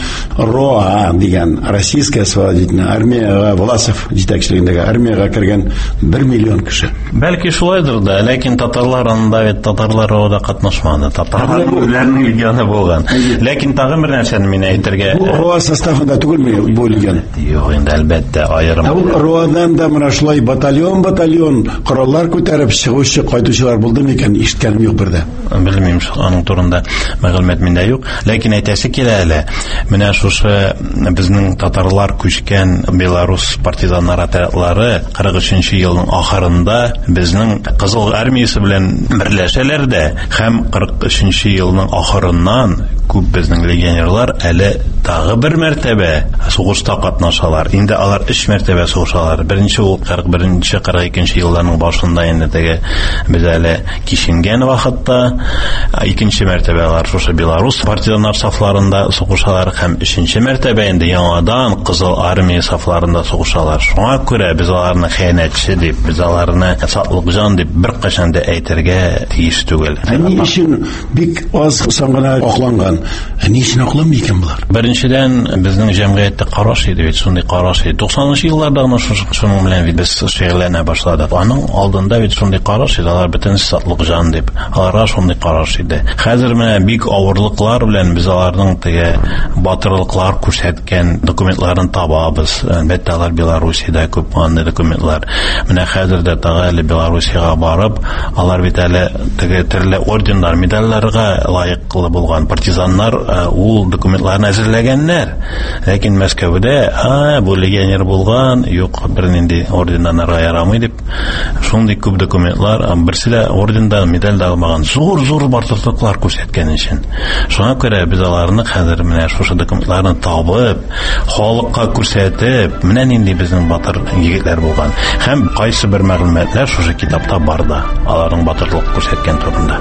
S15: РОА дигән Российская освободительная армия, Власов җитәкчелегендәге армияга кергән бер миллион кеше.
S3: Бәлки шулайдыр да, ләкин татарлар анда бит татарлар да катнашмады. Татарлар үзләренең легионы булган. Ләкин тагын бер нәрсәне мин әйтергә.
S15: РОА составында түгелме бу легион?
S3: Юк, инде әлбәттә аерым.
S15: Ул РОАдан да менә шулай батальон-батальон кораллар күтәреп чыгучы кайтучылар булды микән? Ишеткәнем юк бердә.
S3: Белмим аның турында мәгълүмат миндә юк, ләкин әйтәсе килә әле. Менә шушы безнең татарлар күчкән Белорус партизаннар отрядлары кырык өченче елның ахырында безнең Кызыл армиясе белән берләшәләр дә, һәм кырык өченче елның ахырыннан күп безнең легионерлар әле тагы бер мәртәбә сугышта катнашалар. Инде алар өч мәртәбә сугышалар. Беренче ул кырык беренче кырык икенче елларның башында инде теге без әле киченгән вакытта, икенче мәртәбә алар шушы Белорус партизаннар сафларында сугышалар һәм өченче мәртәбә инде яңадан Кызыл армия сафларында сугышалар. Шуңа күрә без аларны хыянәтче дип, без аларны сатлык җан дип бер кашан да әйтергә тиеш түгел.
S15: Ни өчен бик аз сангына акланган? Ни өчен акламый икән булар?
S3: Беренчедән безнең җәмгыятьтә караш иде бит, шундый караш иде. туксанынчы елларда гына шуның белән без шөгыльләнә башладык. Аның алдында бит шундый караш иде, алар бөтен сатлык җан дип. Аларга шундый караш иде. Хәзер менә бик авырлыклар белән без аларның теге батырлыклар күрсәткән документларын табабыз. Әлбәттә алар Белоруссиядә күп андый документлар. Менә хәзер дә тагы Белоруссиягә барып, алар бит әле теге төрле орденнар, медальләргә лаеклы булган партизаннар ул документларны әзерләгәннәр. Ләкин Мәскәүдә, а бу легионер булган, юк, бернинди орденнарга ярамый дип, шундый күп документлар, берсе дә орденда, медальдә алмаган. Зур-зур батырлыклар күрсәткән өчен. Шуңа күрә без аларны хәзер менә шушы документларны табып, халыкка күрсәтеп, менә нинди безнең батыр егетләр булган. Һәм кайсы бер мәгълүматлар шушы китапта бар да, аларның батырлык күрсәткән турында.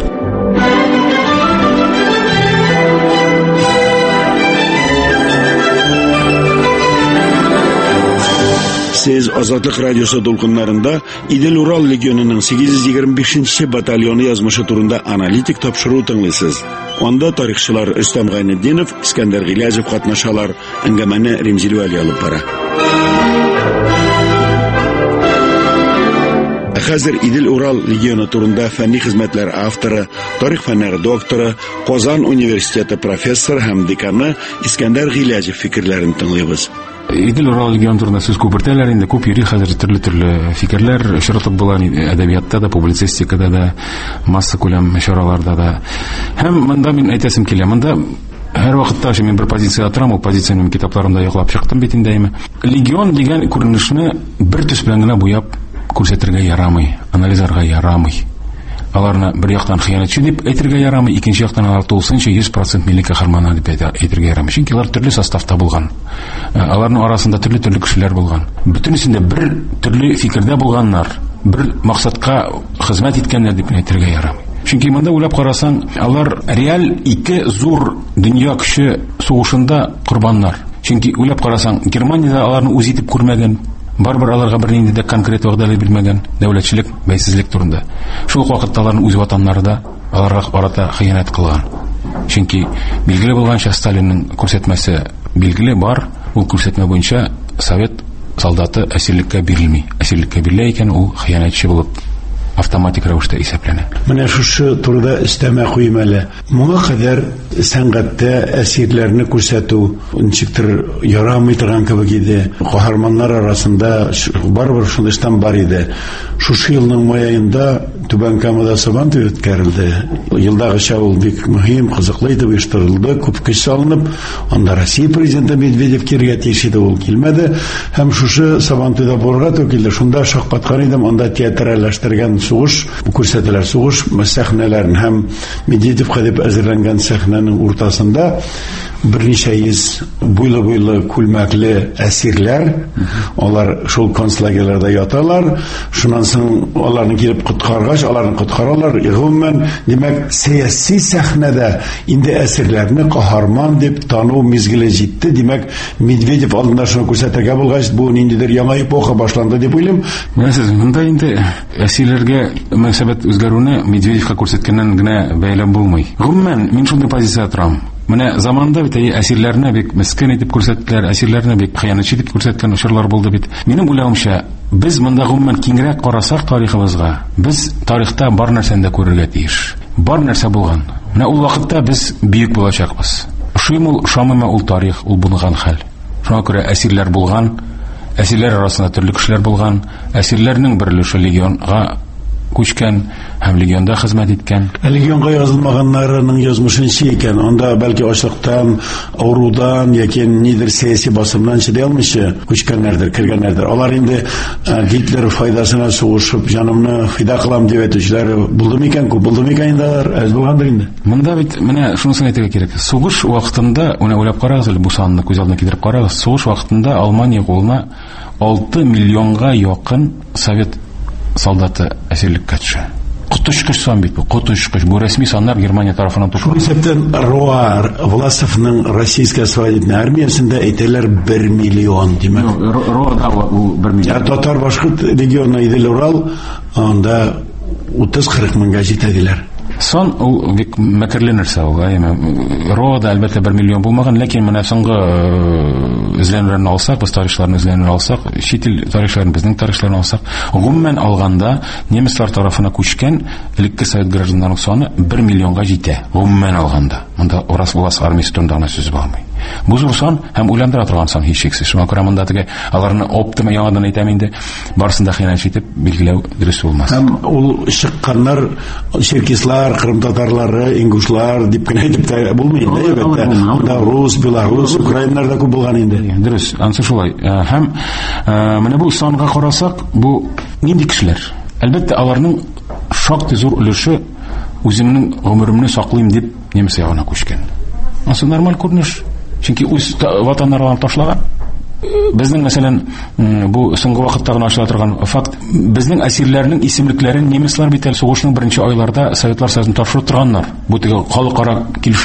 S15: Сез Азатлык радиосы дулкыннарында Идел Урал легионының сигез йөз егерме бишенче батальоны язмышы турында аналитик тапшыру тыңлыйсыз. Анда тарихчылар Рөстәм Гайнетдинов, Искәндәр Гыйләҗев катнашалар. Әңгәмәне Римзил Вәли алып бара. Хәзер Идел Урал легионы турында фәнни хезмәтләр авторы, тарих фәннәре докторы, Казан университеты профессор һәм деканы Искәндәр Гыйләҗев фикерләрен тыңлыйбыз.
S16: Идел Урал легионы турында сүз күпертәләр, инде күп йөри хәзер төрле-төрле фикерләр очратып була әдәбиятта да, публицистикада да, масса күләм чараларда да. Һәм монда мин әйтәсем килә, монда һәр вакытта мин бер позиция торам, ул позицияне китапларымда яклап чыктым бит инде. Легион дигән күренешне бер төс белән генә буяп күрсәтергә ярамый, анализларга ярамый. Аларны бер яктан хыянатчы дип әйтергә ярамый, икенче яктан алар тулысынча йөз процент милли каһарман дип әйтергә ярамый. Чөнки алар төрле составта булган. Аларның арасында төрле-төрле кешеләр булган. Бөтенесендә бер төрле фикердә булганнар, бер максатка хезмәт иткәннәр дип әйтергә ярамый. Чөнки монда уйлап карасаң, алар реаль ике зур дөнья көче сугышында корбаннар. Чөнки уйлап карасаң, Германиядә аларны үз итеп күрмәгән, барбар аларга бер нинди дә конкрет вәгъдәле билмәгән дәүләтчелек, бәйсезлек турында. Шул вакытта аларның үз ватаннары да аларга арата хыянат кылган. Чөнки билгеле булганча Сталинның күрсәтмәсе билгеле бар, ул күрсәтмә буенча совет солдаты әсирлеккә бирелми. Әсирлеккә бирелә икән, ул хыянатчы булып автоматик рәвештә исәпләнә.
S15: Менә шушы турыда өстәмә куйым әле. Моңа кадәр сәнгатьтә әсирләрне күрсәтү ничектер ярамый торган кебек иде. Каһарманнар арасында барбыр шундыйдан бар иде. Шушы елның май аенда Түбән Камада Сабантуй үткәрелде. Елдагыча ул бик мөһим, кызыклы итеп оештырылды, күп көч салынып, анда Россия президенты Медведев киргә тиеш иде, ул килмәде. Һәм шушы Сабантуйда булырга туры килде. Шунда шаккаткан идем, анда театральләштергән сугыш күрсәтеләр, сугыш сәхнәләрен һәм Медведевка дип әзерләнгән сәхнәнең уртасында берничә йөз буйлы-буйлы күлмәкле әсирләр, алар шул концлагерларда яталар. Шуннан соң аларны килеп коткаргач, аларны коткаралар. Гомумән, димәк, сәяси сәхнәдә инде әсирләрне каһарман дип тану мизгеле җитте. Димәк, Медведев алдында шуны күрсәтергә булгач, бу ниндидер яңа эпоха башланды дип уйлыйм.
S16: Менә сез монда инде әсирләргә мөнәсәбәт үзгәрүне Медведевка күрсәткәннән генә бәйләп булмый. Гомумән, мин шундый позиция торам. Менә заманда бит әсирләрне бик мескен итеп күрсәттеләр, әсирләрне бик хыянатчы дип күрсәткән очырлар булды бит. Минем уйлавымча, без монда гомумән киңрәк карасак тарихыбызга, без тарихта бар нәрсәне күрергә тиеш. Бар нәрсә булган. Менә ул вакытта без бөек булачакбыз. Шуймул шамыма ул тарих, ул булган хәл. Шуңа күрә әсирләр булган, әсирләр арасында төрле кешеләр булган, әсирләрнең бер өлеше легионга күчкән һәм легионда хезмәт иткән.
S15: Легионга язылмаганнарның язмышы ничә икән? Анда бәлки ачлыктан, аурудан яки нидер сәяси басымнан чыдый алмыйча күчкәннәрдер, кергәннәрдер. Алар инде Гитлер файдасына сугышып, җанымны фида кылам дип әйтүчеләр булды микән? Күп булды микән инде? Әз булгандыр инде.
S16: Монда бит менә шунысын әйтергә кирәк. Сугыш вакытында, уны уйлап карагыз, бу санны күз алдына китереп карагыз. Сугыш вакытында Алмания кулына алты миллионга якын совет солдаты әсирлеккә төшә. Коточкыч сан бит бу, коточкыч. Бу рәсми саннар Германия тарафынан тушылган.
S15: Шул исәптән Роа Власовның российская освободительная армиясендә әйтәләр бер миллион, димәк.
S16: Роада ул бер миллион.
S15: Татар башкорт регионы Идел Урал, анда утыз-кырык меңгә җитә диләр.
S16: Сон ул бик мәкерле нәрсә ул. Роада әлбәттә бер миллион булмаган, ләкин менә соңгы эзләнүләрне алсак, без тарихчыларны эзләнүләрне алсак, чит ил тарихчыларын, безнең тарихчыларны алсак, гомумән алганда немецлар тарафына күчкән элекке совет гражданнарының саны бер миллионга җитә. Гомумән алганда. Монда Урас Влас армиясе турында гына сүз булмый. Бу зур сан һәм уйландыра торган сан һичшиксез. Шуңа күрә монда теге аларны оптима яңадан әйтәм инде, барысын да хыянат итеп билгеләү дөрес булмас.
S15: Һәм ул чыкканнар черкислар, Кырым татарлары, ингушлар дип кенә әйтеп тә булмый инде, әлбәттә. Монда рус, белорус, украиннар да күп булган инде.
S16: Дөрес, ансы шулай. Һәм менә бу санга карасак, бу нинди кешеләр? Әлбәттә аларның шактый зур өлеше үземнең гомеремне саклыйм дип немец ягына күчкән. Ансы нормаль күренеш. Чөнки үз ватаннарын ташлаган. Безнең мәсәлән бу соңгы вакытта гына ачыла торган факт, безнең әсирләрнең исемлекләрен немецлар бит әле сугышның беренче айларда Советлар Союзын тапшырып торганнар. Бу теге халыкара килешүләр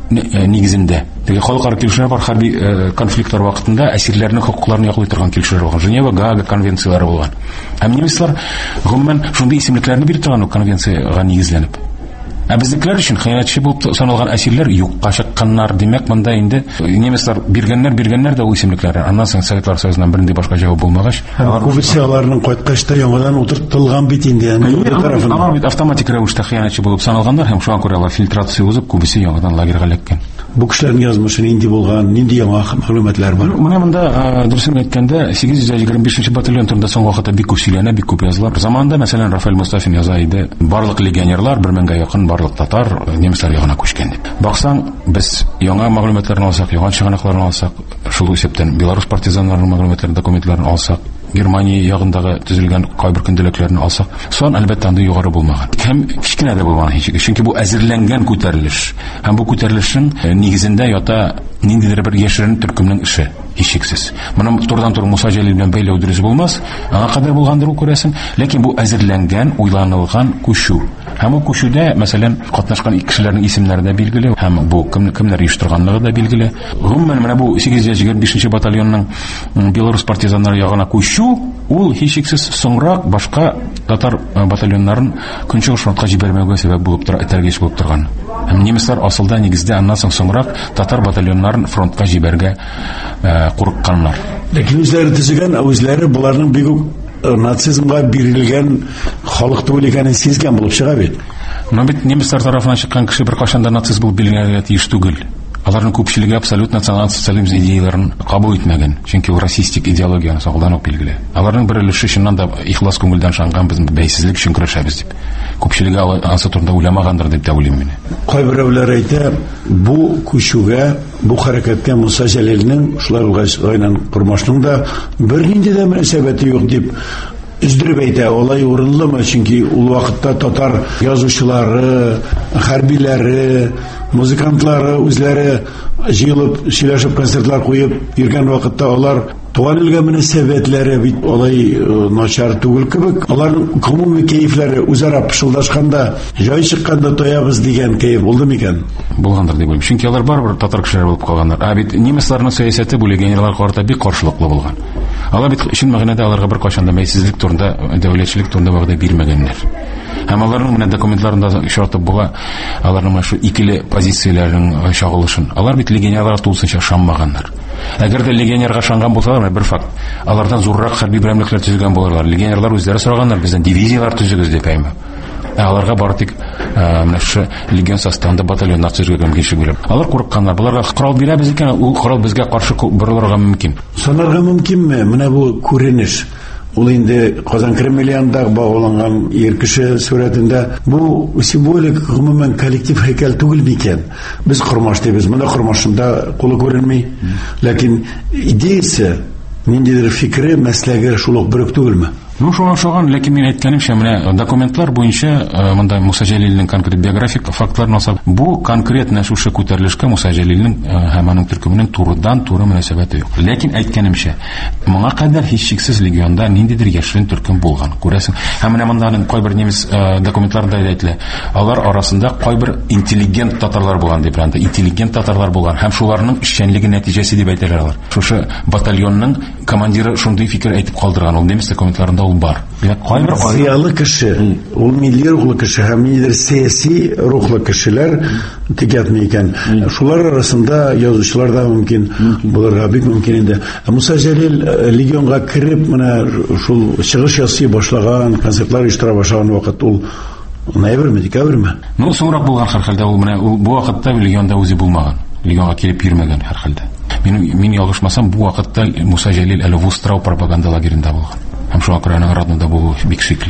S16: нигезендә. Теге халыкара килешүләр бар, хәрби конфликтлар вакытында әсирләрнең хокукларын яклый торган килешүләр булган. Женева, Гаага конвенциялары булган. Һәм немецлар гомумән шундый исемлекләрне биреп торган конвенциягә нигезләнеп. Ә безнекеләр өчен хыянәтче булып саналган әсирләр юкка чыкканнар. Димәк, монда инде немецлар биргәннәр, биргәннәр дә ул исемлекләрне. Аннан соң Советлар Союзыннан бернинди башка җавап булмагач,
S15: күбесе аларның кайткач та яңадан утыртылган бит инде.
S16: Алар бит автоматик рәвештә хыянәтче булып саналганнар һәм шуңа күрә алар фильтрация узып, күбесе яңадан лагерьга эләккән.
S15: Бу кешеләрнең язмышы нинди булган, нинди яңа мәгълүматлар бар?
S16: Менә монда дөресен әйткәндә сигез йөз егерме бишенче батальон турында соңгы вакытта бик күп сөйләнә, бик күп язылар. Заманында, мәсәлән, Рафаэль Мустафин яза иде, барлык легионерлар бер меңгә якын барлык татар немецлар ягына күчкән дип. Баксаң, без яңа мәгълүматларны алсак, яңа чыганакларны алсак, шул исәптән Белорус партизаннарының мәгълүматларын, документларын алсак, Германия ягындагы төзелгән кайбер көндәлекләрне алсак, сон әлбәттә анда югары булмаган. Һәм кичкенә дә булган һич. Чөнки бу әзерләнгән күтәрелеш. Һәм бу күтәрелешнең нигезендә ята ниндидер бер яшерен төркемнең эше. Һичшиксез. Моны турыдан-туры Муса Җәлил белән бәйләү дөрес булмас. Аңа кадәр булгандыр ул, күрәсең. Ләкин бу әзерләнгән, уйланылган күчү. Һәм ул күчүдә, мәсәлән, катнашкан кешеләрнең исемнәре дә билгеле, һәм бу кем кемнәр оештырганлыгы да билгеле. Гомумән, менә бу сигез йөз егерме бишенче батальонның Белорус партизаннары ягына күчү, ул һичшиксез соңрак башка татар батальоннарын Көнчыгыш фронтка җибәрмәүгә сәбәп булып тора, этәргеч булып торган. Һәм немецлар асылда нигездә аннан соң соңрак татар батальоннарын фронтка җибәргә курыкканнар.
S15: Ләкин үзләре төзегән, үзләре буларның бик нацизмга бирелгән халык түгел икәнен сизгән булып чыга бит.
S16: Но бит немецлар тарафыннан чыккан кеше беркайчан да нацист булып билгеләргә тиеш түгел. Аларның күпчелеге абсолютно национал-социализм идеяларын кабул итмәгән, чөнки ул расистик идеологияны саклаудан ук билгеле. Аларның бер өлеше чыннан да ихлас күңелдән шанган, без бәйсезлек өчен көрәшәбез дип. Күпчелеге ансы турында уйламагандыр дип тә уйлыйм мин.
S15: Кайберәүләр әйтә, бу күчүгә, бу хәрәкәткә Муса Җәлилнең шулай гайнан Курмашның да бернинди дә мөнәсәбәте юк дип үздереп әйтә. Олай урынлымы? Чөнки ул вакытта татар язучылары, хәрбиләре, музыкантлары үзләре җыелып, сөйләшеп, концертлар куеп йөргән вакытта алар туган илгә мөнәсәбәтләре бит алай начар түгел кебек. Аларның гомуми кәефләре үзара пышылдашканда, җай чыкканда тоябыз дигән кәеф булдымы икән?
S16: Булгандыр дип уйлыйм. Чөнки алар барыбер татар кешеләре булып калганнар. Ә бит немецларның сәясәте бу легионерларга карата бик каршылыклы булган. Алар бит чын мәгънәдә аларга бер кайчан да мәйсезлек турында, дәүләтчелек турында вәгъдә бирмәгәннәр. Һәм аларның менә документларында очратып була, аларның шу икеле позицияләрнең чагылышын. Алар бит легионерларга тулысынча ышанмаганнар. Әгәр дә легионерга ышанган булсалар, бер факт, алардан зуррак хәрби берәмлекләр төзегән булырлар. Легионерлар үзләре сораганнар, бездән дивизиялар төзегез дип әйме. Ә аларга бары тик менә шу легион составында батальоннар төзергә мөмкинлек биреп. Алар курыкканнар. Буларга корал бирәбез икән, ул корал безгә каршы борылырга мөмкин.
S15: Санарга мөмкинме? Менә бу күренеш. Ул инде Казан Кремлендә багланган ир кеше сурәтендә бу символик гомумән коллектив һәйкәл түгел микән? Без Курмаш дибез, монда Курмашында кулы күренми, ләкин идеясе, ниндидер фикре, мәсләге шул ук берүк түгелме?
S16: Ну, шуңа ошаган, ләкин мин әйткәнемчә, менә документлар буенча, монда Муса Җәлилнең конкрет биографик фактларын алсак, бу конкретно шушы күтәрелешкә Муса Җәлилнең һәм аның төркеменең турыдан-туры мөнәсәбәте юк. Ләкин әйткәнемчә, моңа кадәр һичшиксез легионда ниндидер яшерен төркем булган. Күрәсең, һәм менә монданың кайбер немец документларында әйтелә, алар арасында кайбер интеллигент татарлар булган дип, анда интеллигент татарлар булган һәм шуларның эшчәнлеге нәтиҗәсе дип әйтәләр алар. Шушы батальонның командиры шундый фикер әйтеп калдырган, ул немец документларында ул бар.
S15: Кайбер зыялы кеше, ул милли рухлы кеше һәм ниндидер сәяси рухлы кешеләр тигәтми икән. Шулар арасында язучылар да мөмкин булырга бик мөмкин инде. Муса Җәлил легионга кирип, менә шул чыгыш ясый башлаган, концертлар оештыра башлаган вакыт ул ноябрьме, декабрьме?
S16: Ну, соңрак булган һәр хәлдә ул менә ул бу вакытта легионда үзе булмаган. Легионга килеп йөрмәгән һәр хәлдә. Мин мин ялгышмасам, бу вакытта Муса Җәлил әле Вустрау пропаганда лагерендә булган. Һәм шуңа күрә аның радионда булу бик шикле.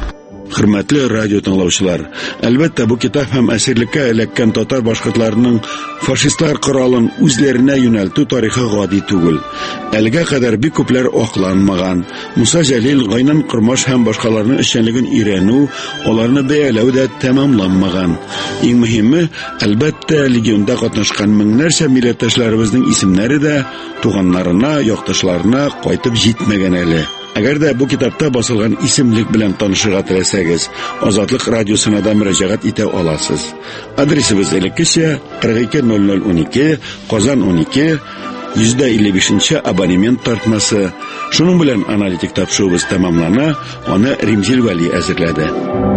S15: Хөрмәтле радио тыңлаучылар, әлбәттә бу китап һәм әсирлеккә эләккән татар башкортларының фашистлар коралын үзләренә юнәлтү тарихы гади түгел. Әлегә кадәр бик күпләр акланмаган. Муса Җәлил, Гайнан Курмаш һәм башкаларның эшчәнлеген өйрәнү, аларны бәяләү дә тәмамланмаган. Иң мөһиме, әлбәттә, легионда катнашкан меңнәрчә милләттәшләребезнең исемнәре дә туганнарына, якташларына кайтып җитмәгән әле. Әгәр дә бу китапта басылган исемлек белән танышырга теләсәгез, Азатлык радиосына да мөрәҗәгать итә аласыз. Адресыбыз элеккечә кырык ике ноль ноль унике, Казан унике, йөз илле бишенче абонемент тартмасы. Шуның белән аналитик тапшыруыбыз тәмамлана, аны Римзил Вәли әзерләде.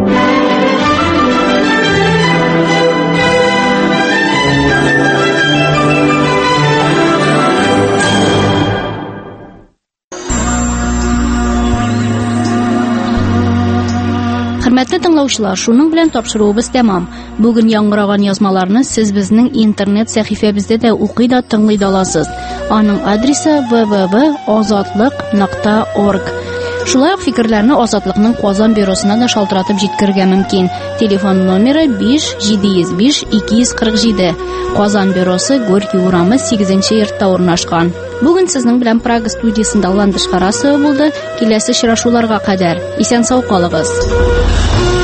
S1: Хөрмәтле тыңлаучылар, шуның белән тапшыруыбыз тәмам. Бүген яңгыраган язмаларны сез безнең интернет сәхифәбездә дә укый да тыңлый да аласыз. Аның адресы дабл ю дабл ю дабл ю точка азатлык точка орг. Шулай ук фикерләрне Азатлыкның Казан бюросына да шалтыратып җиткерергә мөмкин. Телефон номеры биш җиде йөз биш ике йөз кырык җиде. Казан бюросы Горький урамы сигезенче йортта урнашкан. Бүген сезнең белән Прага студиясында Ландыш Харасова булды. Киләсе очрашуларга кадәр исән сау калыгыз.